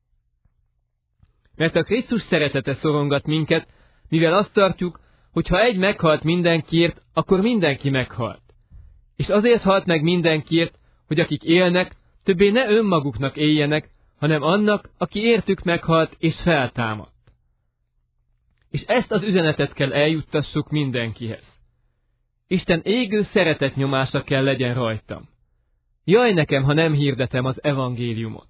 Mert a Krisztus szeretete szorongat minket, mivel azt tartjuk, hogy ha egy meghalt mindenkiért, akkor mindenki meghalt. És azért halt meg mindenkiért, hogy akik élnek, többé ne önmaguknak éljenek, hanem annak, aki értük meghalt és feltámadt. És ezt az üzenetet kell eljuttassuk mindenkihez. Isten égő szeretet nyomása kell legyen rajtam. Jaj nekem, ha nem hirdetem az evangéliumot.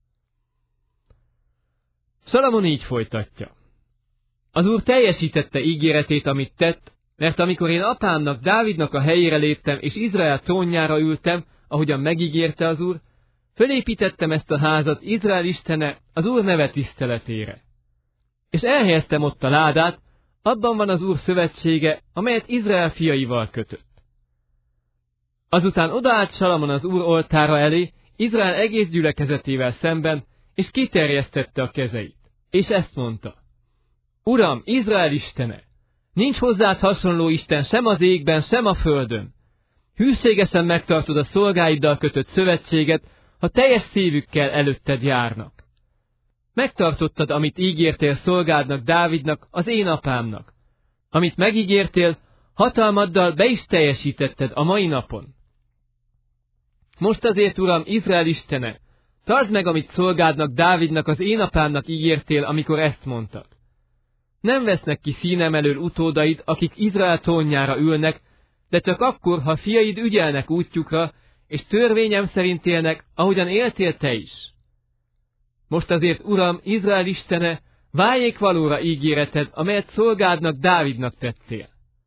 Salamon így folytatja. Az Úr teljesítette ígéretét, amit tett, mert amikor én apámnak, Dávidnak a helyére léptem, és Izrael trónjára ültem, ahogyan megígérte az Úr, fölépítettem ezt a házat Izrael istene az Úr neve tiszteletére. És elhelyeztem ott a ládát, abban van az Úr szövetsége, amelyet Izrael fiaival kötött. Azután odaállt Salamon az Úr oltára elé, Izrael egész gyülekezetével szemben, és kiterjesztette a kezeit. És ezt mondta: Uram, Izrael istene, nincs hozzád hasonló Isten sem az égben, sem a földön. Hűségesen megtartod a szolgáiddal kötött szövetséget, ha teljes szívükkel előtted járnak. Megtartottad, amit ígértél szolgádnak, Dávidnak, az én apámnak. Amit megígértél, hatalmaddal be is teljesítetted a mai napon. Most azért, Uram, Izrael istene, tartsd meg, amit szolgádnak, Dávidnak, az én apámnak ígértél, amikor ezt mondtad. Nem vesznek ki színem elől utódaid, akik Izrael trónjára ülnek, de csak akkor, ha fiaid ügyelnek útjukra, és törvényem szerint élnek, ahogyan éltél te is. Most azért, Uram, Izrael istene, váljék valóra ígéreted, amelyet szolgádnak, Dávidnak tettél.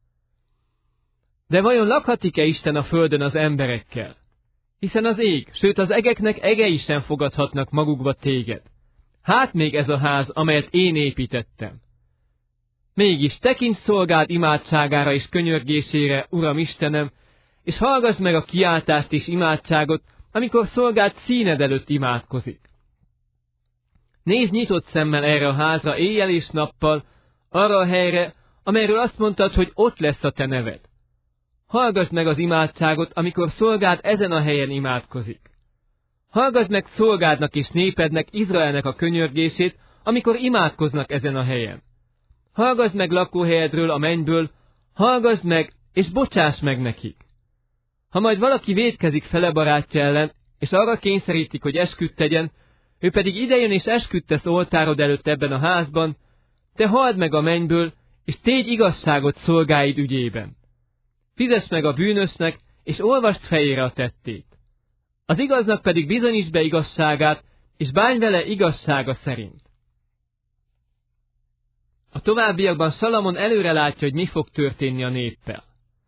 De vajon lakhatik-e Isten a földön az emberekkel? Hiszen az ég, sőt az egeknek egei sem fogadhatnak magukba téged. Hát még ez a ház, amelyet én építettem. Mégis tekints szolgád imádságára és könyörgésére, Uram Istenem, és hallgass meg a kiáltást és imádságot, amikor szolgád színed előtt imádkozik. Nézz nyitott szemmel erre a házra éjjel és nappal, arra a helyre, amelyről azt mondtad, hogy ott lesz a te neved. Hallgass meg az imádságot, amikor szolgád ezen a helyen imádkozik. Hallgass meg szolgádnak és népednek, Izraelnek a könyörgését, amikor imádkoznak ezen a helyen. Hallgass meg lakóhelyedről, a mennyből, hallgass meg, és bocsáss meg nekik. Ha majd valaki vétkezik fele barátja ellen, és arra kényszerítik, hogy esküdt tegyen, ő pedig idejön és esküdt tesz oltárod előtt ebben a házban, te halld meg a mennyből, és tégy igazságot szolgáid ügyében. Fizess meg a bűnösnek, és olvasd fejére a tettét. Az igaznak pedig bizonyítsd be igazságát, és bánj vele igazsága szerint. A továbbiakban Salamon előre látja, hogy mi fog történni a néppel.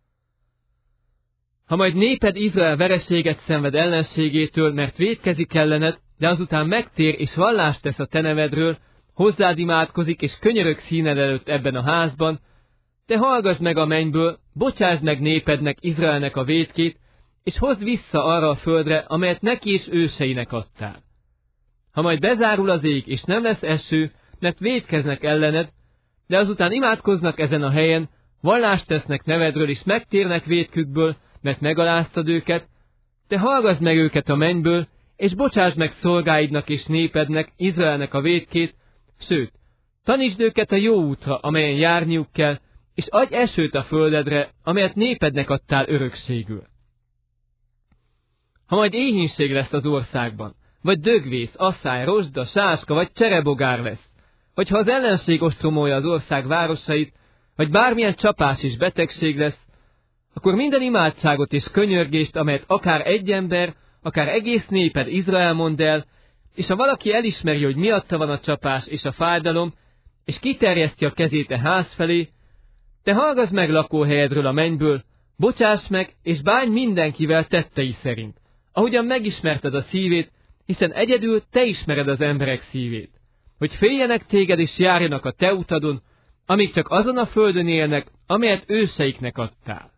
Ha majd néped Izrael vereséget szenved ellenségétől, mert vétkezik ellened, de azután megtér és vallást tesz a te nevedről, hozzád imádkozik és könyörög színed előtt ebben a házban, te hallgass meg a mennyből, bocsásd meg népednek, Izraelnek a vétkét, és hozd vissza arra a földre, amelyet neki és őseinek adtál. Ha majd bezárul az ég, és nem lesz eső, mert vétkeznek ellened, de azután imádkoznak ezen a helyen, vallást tesznek nevedről, és megtérnek vétkükből, mert megaláztad őket, te hallgass meg őket a mennyből, és bocsásd meg szolgáidnak és népednek, Izraelnek a vétkét, sőt, tanítsd őket a jó útra, amelyen járniuk kell, és adj esőt a földedre, amelyet népednek adtál örökségül. Ha majd éhínség lesz az országban, vagy dögvész, asszály, rozsda, sáska, vagy cserebogár lesz, vagy ha az ellenség ostromolja az ország városait, vagy bármilyen csapás és betegség lesz, akkor minden imádságot és könyörgést, amelyet akár egy ember, akár egész néped Izrael mond el, és ha valaki elismeri, hogy miatta van a csapás és a fájdalom, és kiterjeszti a kezét a ház felé, te hallgass meg lakóhelyedről a mennyből, bocsáss meg, és bánj mindenkivel tettei szerint, ahogyan megismerted a szívét, hiszen egyedül te ismered az emberek szívét, hogy féljenek téged és járjanak a te utadon, amíg csak azon a földön élnek, amelyet őseiknek adtál.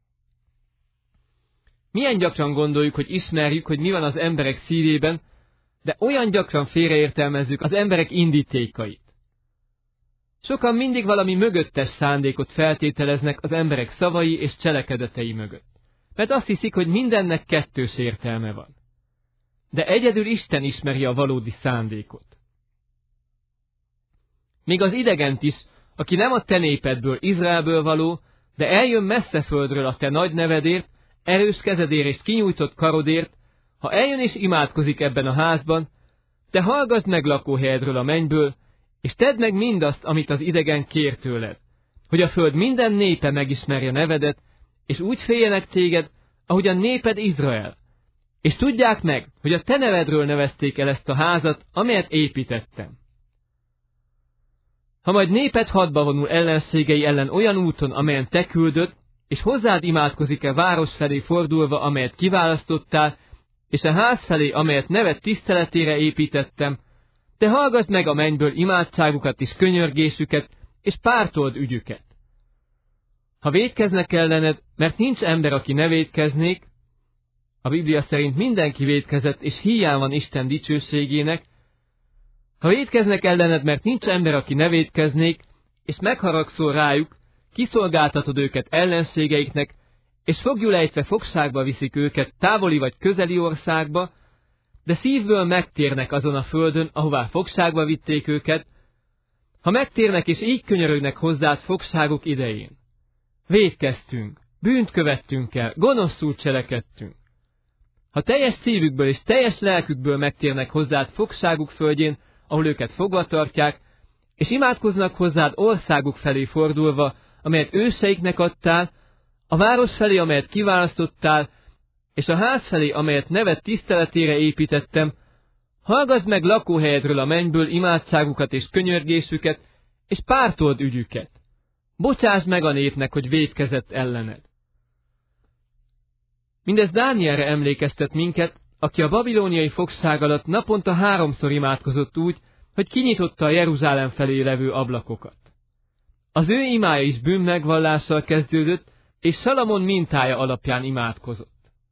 Milyen gyakran gondoljuk, hogy ismerjük, hogy mi van az emberek szívében, de olyan gyakran félreértelmezzük az emberek indítékait. Sokan mindig valami mögöttes szándékot feltételeznek az emberek szavai és cselekedetei mögött, mert azt hiszik, hogy mindennek kettős értelme van. De egyedül Isten ismeri a valódi szándékot. Még az idegent is, aki nem a te népedből, Izraelből való, de eljön messze földről a te nagy nevedért, erős kezedért és kinyújtott karodért, ha eljön és imádkozik ebben a házban, te hallgass meg lakóhelyedről a mennyből, és tedd meg mindazt, amit az idegen kér tőled, hogy a föld minden népe megismerje nevedet, és úgy féljenek téged, ahogy a néped Izrael. És tudják meg, hogy a te nevedről nevezték el ezt a házat, amelyet építettem. Ha majd néped hadba vonul ellenségei ellen olyan úton, amelyen te küldöd, és hozzád imádkozik-e város felé fordulva, amelyet kiválasztottál, és a ház felé, amelyet neved tiszteletére építettem, te hallgass meg a mennyből imádságukat és könyörgésüket, és pártold ügyüket. Ha vétkeznek ellened, mert nincs ember, aki ne vétkeznék, a Biblia szerint mindenki vétkezett, és híján van Isten dicsőségének, ha vétkeznek ellened, mert nincs ember, aki ne vétkeznék, és megharagszol rájuk, kiszolgáltatod őket ellenségeiknek, és foglyul ejtve fogságba viszik őket távoli vagy közeli országba, de szívből megtérnek azon a földön, ahová fogságba vitték őket, ha megtérnek és így könyörögnek hozzád fogságuk idején. Vétkeztünk, bűnt követtünk el, gonoszul cselekedtünk. Ha teljes szívükből és teljes lelkükből megtérnek hozzád fogságuk földjén, ahol őket fogva tartják, és imádkoznak hozzád országuk felé fordulva, amelyet őseiknek adtál, a város felé, amelyet kiválasztottál, és a ház felé, amelyet neved tiszteletére építettem, hallgass meg lakóhelyedről a mennyből imádságukat és könyörgésüket, és pártold ügyüket. Bocsásd meg a népnek, hogy vétkezett ellened. Mindez Dánielre emlékeztet minket, aki a babilóniai fogság alatt naponta 3-szor imádkozott úgy, hogy kinyitotta a Jeruzsálem felé levő ablakokat. Az ő imája is bűnmegvallással kezdődött, és Salamon mintája alapján imádkozott.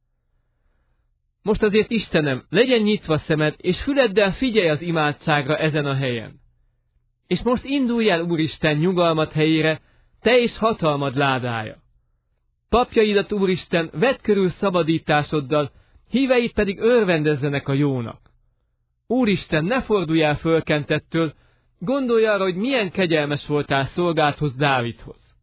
Most azért, Istenem, legyen nyitva szemed, és füleddel figyelj az imádságra ezen a helyen. És most indulj el, Úristen, nyugalmat helyére, te és hatalmad ládája. Papjaidat, Úristen, vedd körül szabadításoddal, híveid pedig örvendezzenek a jónak. Úristen, ne fordulj el fölkentettől, gondolj arra, hogy milyen kegyelmes voltál szolgádhoz, Dávidhoz.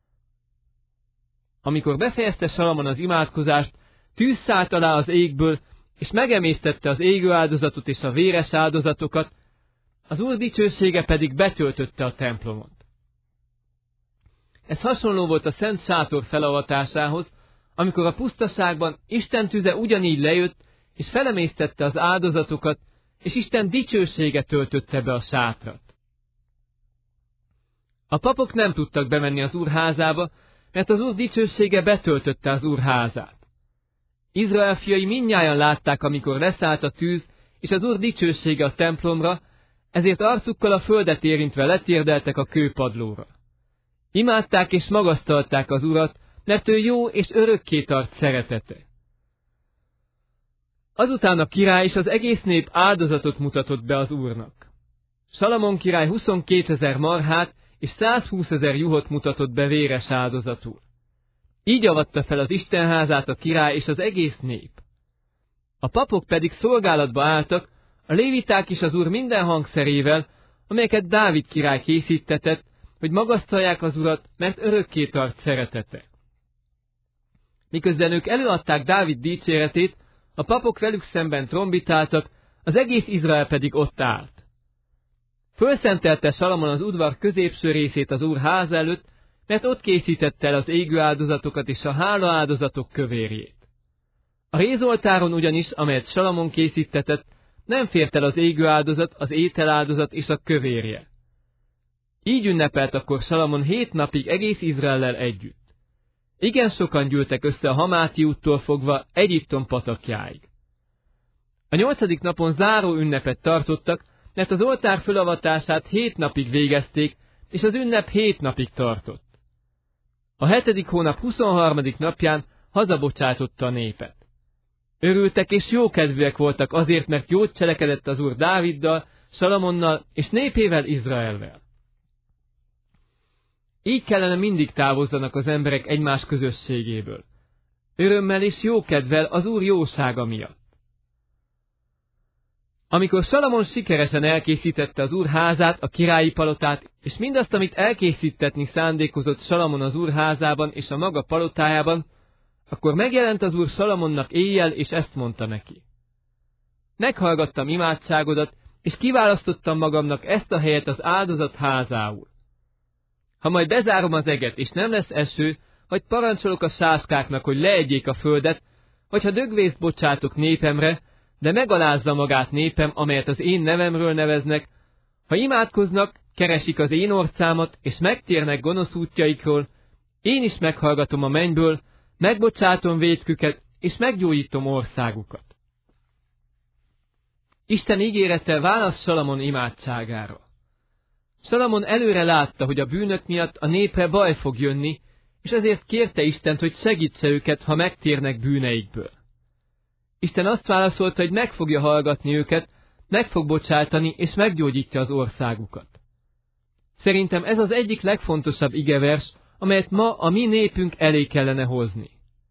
Amikor befejezte Salamon az imádkozást, tűz szállt alá az égből, és megemésztette az égő áldozatot és a véres áldozatokat, az Úr dicsősége pedig betöltötte a templomot. Ez hasonló volt a Szent Sátor felavatásához, amikor a pusztaságban Isten tüze ugyanígy lejött, és felemésztette az áldozatokat, és Isten dicsősége töltötte be a sátrat. A papok nem tudtak bemenni az Úr házába, mert az Úr dicsősége betöltötte az Úr házát. Izrael fiai mindnyájan látták, amikor leszállt a tűz, és az Úr dicsősége a templomra, ezért arcukkal a földet érintve letérdeltek a kőpadlóra. Imádták és magasztalták az Urat, mert ő jó és örökké tart szeretete. Azután a király és az egész nép áldozatot mutatott be az Úrnak. Salamon király 22 000 marhát és 120 000 juhot mutatott be véres áldozatul. Így avatta fel az Istenházát a király és az egész nép. A papok pedig szolgálatba álltak, a léviták is az Úr minden hangszerével, amelyeket Dávid király készítetett, hogy magasztalják az Urat, mert örökké tart szeretete. Miközben ők előadták Dávid dicséretét, a papok velük szemben trombitáltak, az egész Izrael pedig ott állt. Fölszentelte Salamon az udvar középső részét az Úr háza előtt, mert ott készítette el az égő áldozatokat és a hála áldozatok kövérjét. A rézoltáron ugyanis, amelyet Salamon készítetett, nem fért el az égő áldozat, az ételáldozat és a kövérje. Így ünnepelt akkor Salamon 7 napig egész Izraellel együtt. Igen sokan gyűltek össze a Hamáti úttól fogva Egyiptom patakjáig. A 8. napon záró ünnepet tartottak, mert az oltár fölavatását 7 napig végezték, és az ünnep 7 napig tartott. A 7. hónap 23. napján hazabocsátotta a népet. Örültek és jókedvűek voltak azért, mert jót cselekedett az Úr Dáviddal, Salamonnal és népével, Izraelvel. Így kellene mindig távozzanak az emberek egymás közösségéből. Örömmel és jókedvel az Úr jósága miatt. Amikor Salamon sikeresen elkészítette az Úr házát, a királyi palotát, és mindazt, amit elkészítetni szándékozott Salamon az Úr házában és a maga palotájában, akkor megjelent az Úr Salamonnak éjjel, és ezt mondta neki. Meghallgattam imádságodat, és kiválasztottam magamnak ezt a helyet az áldozat házául. Ha majd bezárom az eget, és nem lesz eső, vagy parancsolok a sáskáknak, hogy leegyék a földet, vagy ha dögvészt bocsátok népemre, de megalázza magát népem, amelyet az én nevemről neveznek, ha imádkoznak, keresik az én orcámat, és megtérnek gonosz útjaikról, én is meghallgatom a mennyből, megbocsátom vétküket, és meggyógyítom országukat. Isten ígérete válasz Salamon imádságára. Salamon előre látta, hogy a bűnök miatt a népre baj fog jönni, és ezért kérte Istent, hogy segítse őket, ha megtérnek bűneikből. Isten azt válaszolta, hogy meg fogja hallgatni őket, meg fog bocsátani, és meggyógyítja az országukat. Szerintem ez az egyik legfontosabb igevers, amelyet ma a mi népünk elé kellene hozni.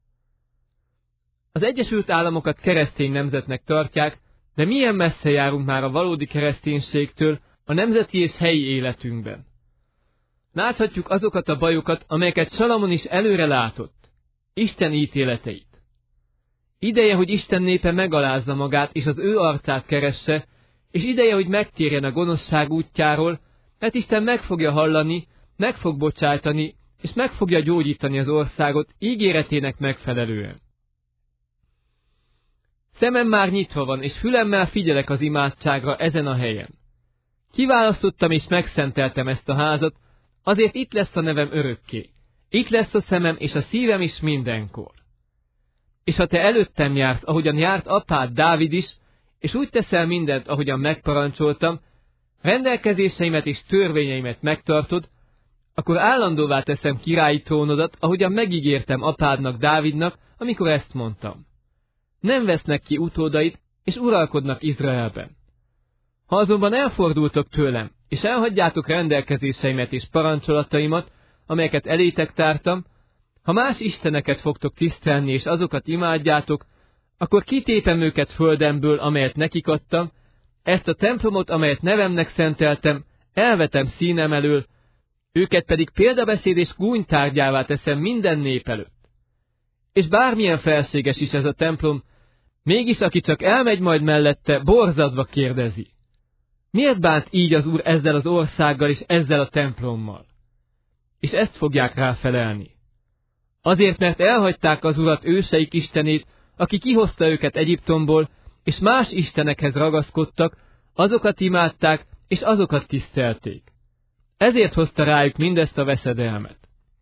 Az Egyesült Államokat keresztény nemzetnek tartják, de milyen messze járunk már a valódi kereszténységtől a nemzeti és helyi életünkben. Láthatjuk azokat a bajokat, amelyeket Salamon is előre látott, Isten ítéleteit. Ideje, hogy Isten népe megalázza magát, és az ő arcát keresse, és ideje, hogy megtérjen a gonoszság útjáról, mert Isten meg fogja hallani, meg fog bocsájtani, és meg fogja gyógyítani az országot ígéretének megfelelően. Szemem már nyitva van, és fülemmel figyelek az imádságra ezen a helyen. Kiválasztottam és megszenteltem ezt a házat, azért itt lesz a nevem örökké. Itt lesz a szemem és a szívem is mindenkor. És ha te előttem jársz, ahogyan járt apád Dávid is, és úgy teszel mindent, ahogyan megparancsoltam, rendelkezéseimet és törvényeimet megtartod, akkor állandóvá teszem királyi trónodat, ahogyan megígértem apádnak, Dávidnak, amikor ezt mondtam. Nem vesznek ki utódait, és uralkodnak Izraelben. Ha azonban elfordultok tőlem, és elhagyjátok rendelkezéseimet és parancsolataimat, amelyeket elétek tártam, ha más isteneket fogtok tisztelni, és azokat imádjátok, akkor kitépem őket földemből, amelyet nekik adtam, ezt a templomot, amelyet nevemnek szenteltem, elvetem színem elől, őket pedig példabeszéd és gúnytárgyává teszem minden nép előtt. És bármilyen felséges is ez a templom, mégis aki csak elmegy majd mellette, borzadva kérdezi: miért bánt így az Úr ezzel az országgal és ezzel a templommal? És ezt fogják ráfelelni: azért, mert elhagyták az Urat, őseik istenét, aki kihozta őket Egyiptomból, és más istenekhez ragaszkodtak, azokat imádták, és azokat tisztelték. Ezért hozta rájuk mindezt a veszedelmet.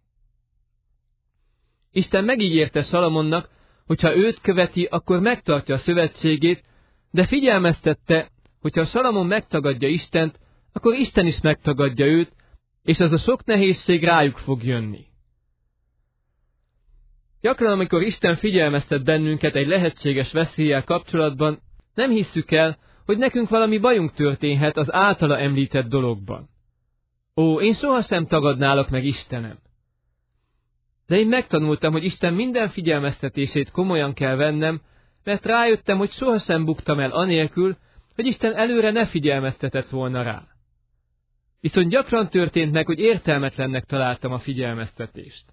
Isten megígérte Salamonnak, hogyha őt követi, akkor megtartja a szövetségét, de figyelmeztette, hogyha Salamon megtagadja Istent, akkor Isten is megtagadja őt, és az a sok nehézség rájuk fog jönni. Gyakran, amikor Isten figyelmeztet bennünket egy lehetséges veszéllyel kapcsolatban, nem hisszük el, hogy nekünk valami bajunk történhet az általa említett dologban. Ó, én sohasem tagadnálak meg, Istenem! De én megtanultam, hogy Isten minden figyelmeztetését komolyan kell vennem, mert rájöttem, hogy sohasem buktam el anélkül, hogy Isten előre ne figyelmeztetett volna rá. Viszont gyakran történt meg, hogy értelmetlennek találtam a figyelmeztetést.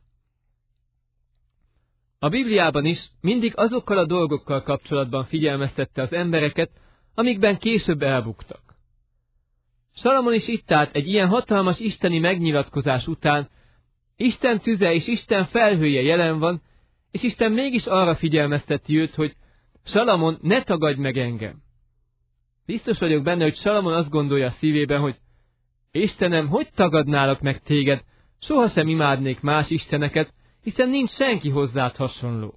A Bibliában is mindig azokkal a dolgokkal kapcsolatban figyelmeztette az embereket, amikben később elbuktak. Salamon is itt állt egy ilyen hatalmas isteni megnyilatkozás után, Isten tüze és Isten felhője jelen van, és Isten mégis arra figyelmezteti őt, hogy Salamon, ne tagadj meg engem. Biztos vagyok benne, hogy Salamon azt gondolja a szívében, hogy Istenem, hogy tagadnálak meg téged, sohasem imádnék más isteneket, hiszen nincs senki hozzád hasonló.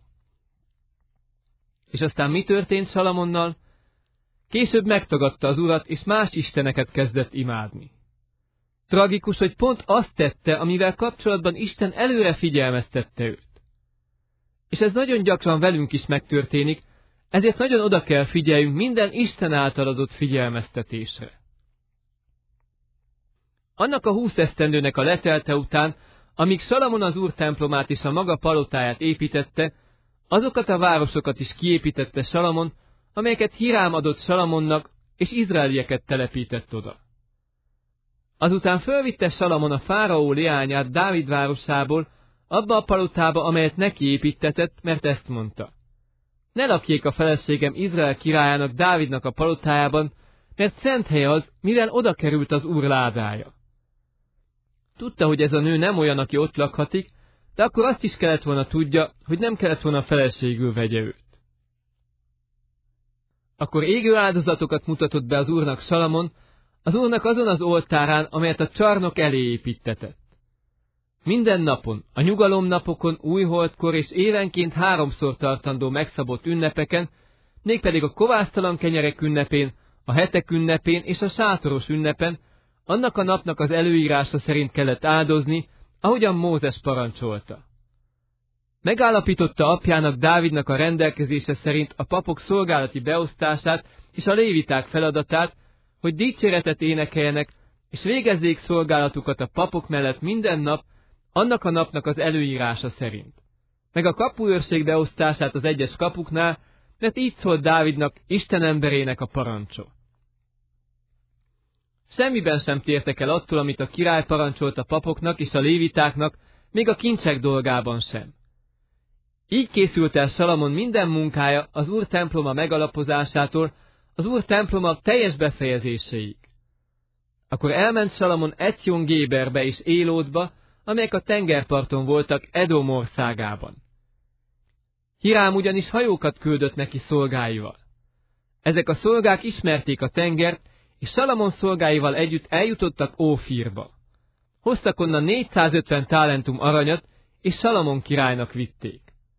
És aztán mi történt Salamonnal? Később megtagadta az Urat, és más isteneket kezdett imádni. Tragikus, hogy pont azt tette, amivel kapcsolatban Isten előre figyelmeztette őt. És ez nagyon gyakran velünk is megtörténik, ezért nagyon oda kell figyeljünk minden Isten által adott figyelmeztetésre. Annak a 20 esztendőnek a letelte után, amíg Salamon az Úr templomát és a maga palotáját építette, azokat a városokat is kiépítette Salamon, amelyeket Hirám adott Salamonnak, és izraelieket telepített oda. Azután fölvitte Salamon a fáraó leányát Dávid városából, abba a palotába, amelyet neki építtetett, mert ezt mondta: ne lakjék a feleségem Izrael királyának, Dávidnak a palotájában, mert szent hely az, mivel oda került az Úr ládája. Tudta, hogy ez a nő nem olyan, aki ott lakhatik, de akkor azt is kellett volna tudja, hogy nem kellett volna feleségül vegye őt. Akkor égő áldozatokat mutatott be az Úrnak Salamon, az Úrnak azon az oltárán, amelyet a csarnok elé építtetett. Minden napon, a nyugalomnapokon, újholdkor és évenként 3-szor tartandó megszabott ünnepeken, mégpedig a kovásztalan kenyerek ünnepén, a hetek ünnepén és a sátoros ünnepen, annak a napnak az előírása szerint kellett áldozni, ahogyan Mózes parancsolta. Megállapította apjának, Dávidnak a rendelkezése szerint a papok szolgálati beosztását és a léviták feladatát, hogy dicséretet énekeljenek, és végezzék szolgálatukat a papok mellett minden nap, annak a napnak az előírása szerint. Meg a kapuőrség beosztását az egyes kapuknál, mert így szólt Dávidnak, Isten emberének a parancsa. Semmiben sem tértek el attól, amit a király parancsolt a papoknak és a lévitáknak, még a kincsek dolgában sem. Így készült el Salamon minden munkája az Úr temploma megalapozásától, az Úr temploma teljes befejezéséig. Akkor elment Salamon Ecjon-Géberbe és Élódba, amelyek a tengerparton voltak Edom országában. Hirám ugyanis hajókat küldött neki szolgáival. Ezek a szolgák ismerték a tengert, és Salamon szolgáival együtt eljutottak Ófirba. Hoztak onnan 450 talentum aranyat, és Salamon királynak vitték.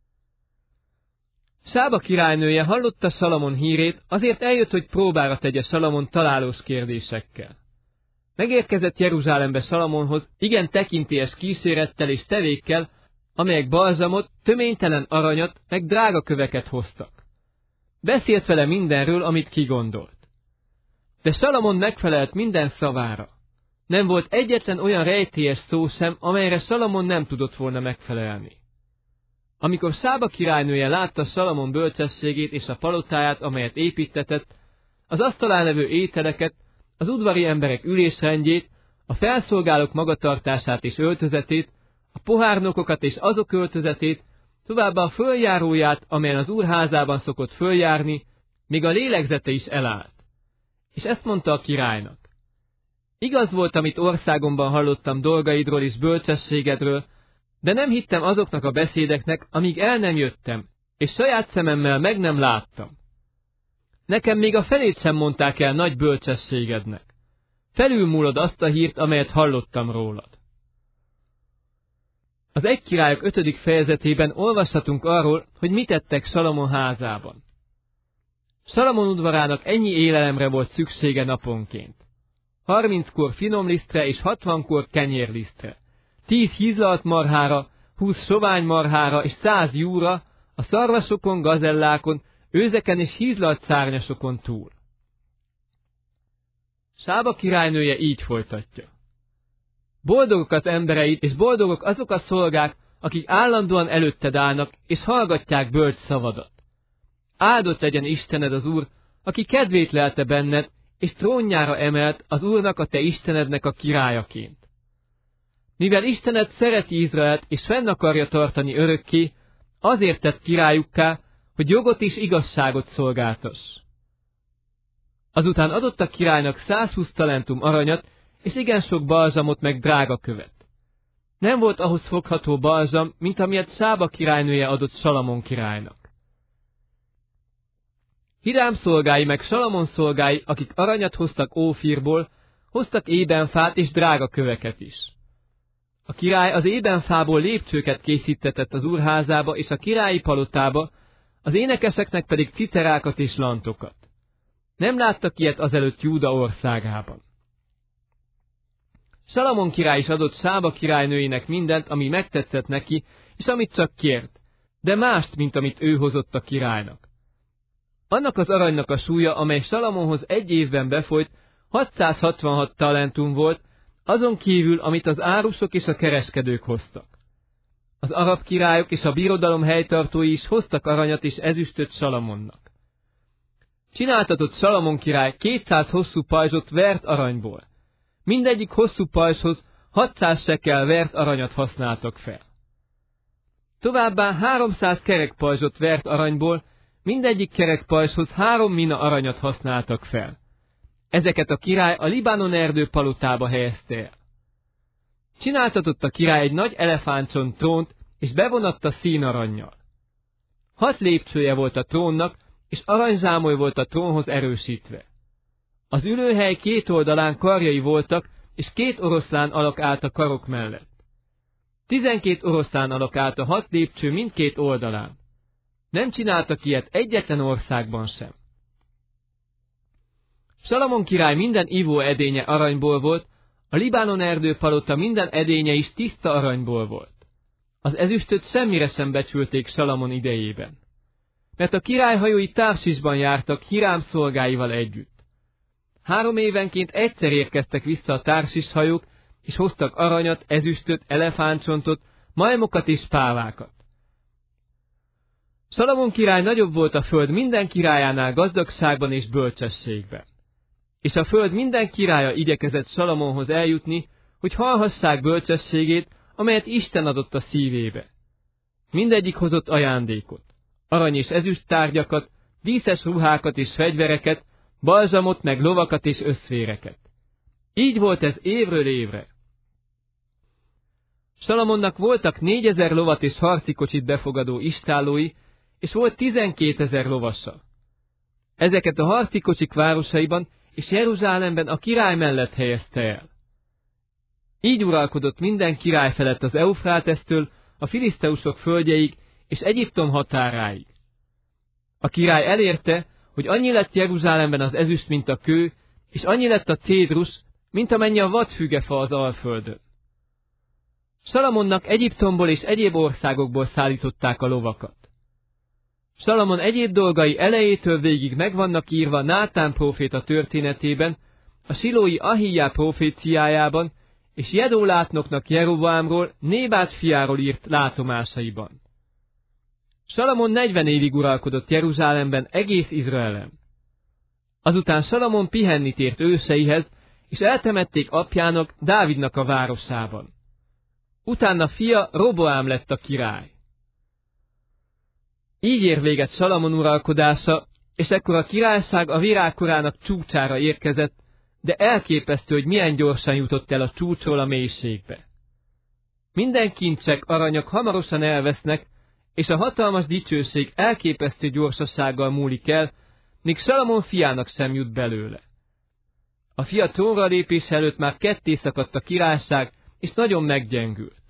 Sába királynője hallotta Salamon hírét, azért eljött, hogy próbára tegye Salamon találós kérdésekkel. Megérkezett Jeruzsálembe Salamonhoz igen tekintélyes kísérettel és tevékkel, amelyek balzsamot, töménytelen aranyat, meg drága köveket hoztak. Beszélt vele mindenről, amit kigondolt. De Salamon megfelelt minden szavára. Nem volt egyetlen olyan rejtélyes szó sem, amelyre Salamon nem tudott volna megfelelni. Amikor Sába királynője látta Salamon bölcsességét és a palotáját, amelyet építtetett, az asztalán levő ételeket, az udvari emberek ülésrendjét, a felszolgálók magatartását és öltözetét, a pohárnokokat és azok öltözetét, továbbá a följáróját, amelyen az úr házában szokott följárni, még a lélegzete is elállt. És ezt mondta a királynak: igaz volt, amit országomban hallottam dolgaidról és bölcsességedről, de nem hittem azoknak a beszédeknek, amíg el nem jöttem, és saját szememmel meg nem láttam. Nekem még a felét sem mondták el nagy bölcsességednek. Felülmúlod azt a hírt, amelyet hallottam rólad. Az 1 Királyok 5. fejezetében olvashatunk arról, hogy mit tettek Salamon házában. Salamon udvarának ennyi élelemre volt szüksége naponként: 30 kor finomlisztre és 60 kor kenyérlisztre, 10 hízlalt marhára, 20 sovány marhára és 100 júra, a szarvasokon, gazellákon, őzeken és hízlalt szárnyasokon túl. Sába királynője így folytatja: boldogok az embereid, és boldogok azok a szolgák, akik állandóan előtted állnak, és hallgatják bölcs szavadat. Áldott legyen Istened az Úr, aki kedvét lelte benned, és trónjára emelt az Úrnak, a te Istenednek a királyaként. Mivel Istened szereti Izraelt, és fenn akarja tartani örökké, azért tett királyukká, hogy jogot és igazságot szolgáltass. Azután adott a királynak 120 talentum aranyat, és igen sok balzsamot meg drága követ. Nem volt ahhoz fogható balzsam, mint amilyet Sába királynője adott Salamon királynak. Hirám szolgái meg Salamon szolgái, akik aranyat hoztak Ófirból, hoztak ébenfát és drága köveket is. A király az ébenfából lépcsőket készítetett az úrházába és a királyi palotába, az énekeseknek pedig citerákat és lantokat. Nem láttak ilyet azelőtt Júda országában. Salamon király is adott Sába királynőjének mindent, ami megtetszett neki, és amit csak kért, de mást, mint amit ő hozott a királynak. Annak az aranynak a súlya, amely Salamonhoz 1 évben befolyt, 666 talentum volt, azon kívül, amit az árusok és a kereskedők hoztak. Az arab királyok és a birodalom helytartói is hoztak aranyat és ezüstöt Salamonnak. Csináltatott Salamon király 200 hosszú pajzsot vert aranyból. Mindegyik hosszú pajzshoz 600 sekel vert aranyat használtak fel. Továbbá 300 kerek pajzsot vert aranyból, mindegyik kerek pajzshoz 3 mina aranyat használtak fel. Ezeket a király a Libanon erdő palotába helyezte el. Csináltatott a király egy nagy elefántcsont trónt, és bevonatta színarannyal. 6 lépcsője volt a trónnak, és aranyzsámoly volt a trónhoz erősítve. Az ülőhely 2 oldalán karjai voltak, és 2 oroszlán alak állt a karok mellett. 12 oroszlán alak állt a 6 lépcső mindkét oldalán. Nem csináltak ilyet egyetlen országban sem. Salamon király minden ivó edénye aranyból volt, a Libanon erdő palota minden edénye is tiszta aranyból volt. Az ezüstöt semmire sem becsülték Salamon idejében. Mert a királyhajói Társisban jártak Hirám szolgáival együtt. 3 évenként egyszer érkeztek vissza a Társis hajók, és hoztak aranyat, ezüstöt, elefántcsontot, majmokat és pávákat. Salamon király nagyobb volt a föld minden királyánál gazdagságban és bölcsességben. És a föld minden királya igyekezett Salamonhoz eljutni, hogy hallhassák bölcsességét, amelyet Isten adott a szívébe. Mindegyik hozott ajándékot, arany és ezüst tárgyakat, díszes ruhákat és fegyvereket, balzsamot meg lovakat és összvéreket. Így volt ez évről évre. Salamonnak voltak 4000 lovat és harcikocsit befogadó istállói, és volt 12 000 lovasa. Ezeket a harcikocsik városaiban és Jeruzsálemben a király mellett helyezte el. Így uralkodott minden király felett az Eufrátesztől a filiszteusok földjeig és Egyiptom határáig. A király elérte, hogy annyi lett Jeruzsálemben az ezüst, mint a kő, és annyi lett a cédrus, mint amennyi a vadfügefa az alföldön. Salamonnak Egyiptomból és egyéb országokból szállították a lovakat. Salamon egyéb dolgai elejétől végig meg vannak írva Nátán próféta történetében, a silói Ahijá proféciájában, és Jedólátnoknak Jeroboámról, Nébát fiáról írt látomásaiban. Salamon 40 évig uralkodott Jeruzsálemben egész Izraelen. Azután Salamon pihenni tért őseihez, és eltemették apjának, Dávidnak a városában. Utána fia Roboám lett a király. Így ér véget Salamon uralkodása, és ekkor a királyság a virágkorának csúcsára érkezett, de elképesztő, hogy milyen gyorsan jutott el a csúcsról a mélységbe. Minden kincsek, aranyak hamarosan elvesznek, és a hatalmas dicsőség elképesztő gyorsasággal múlik el, míg Salamon fiának sem jut belőle. A fia trónra lépése előtt már ketté szakadt a királyság, és nagyon meggyengült.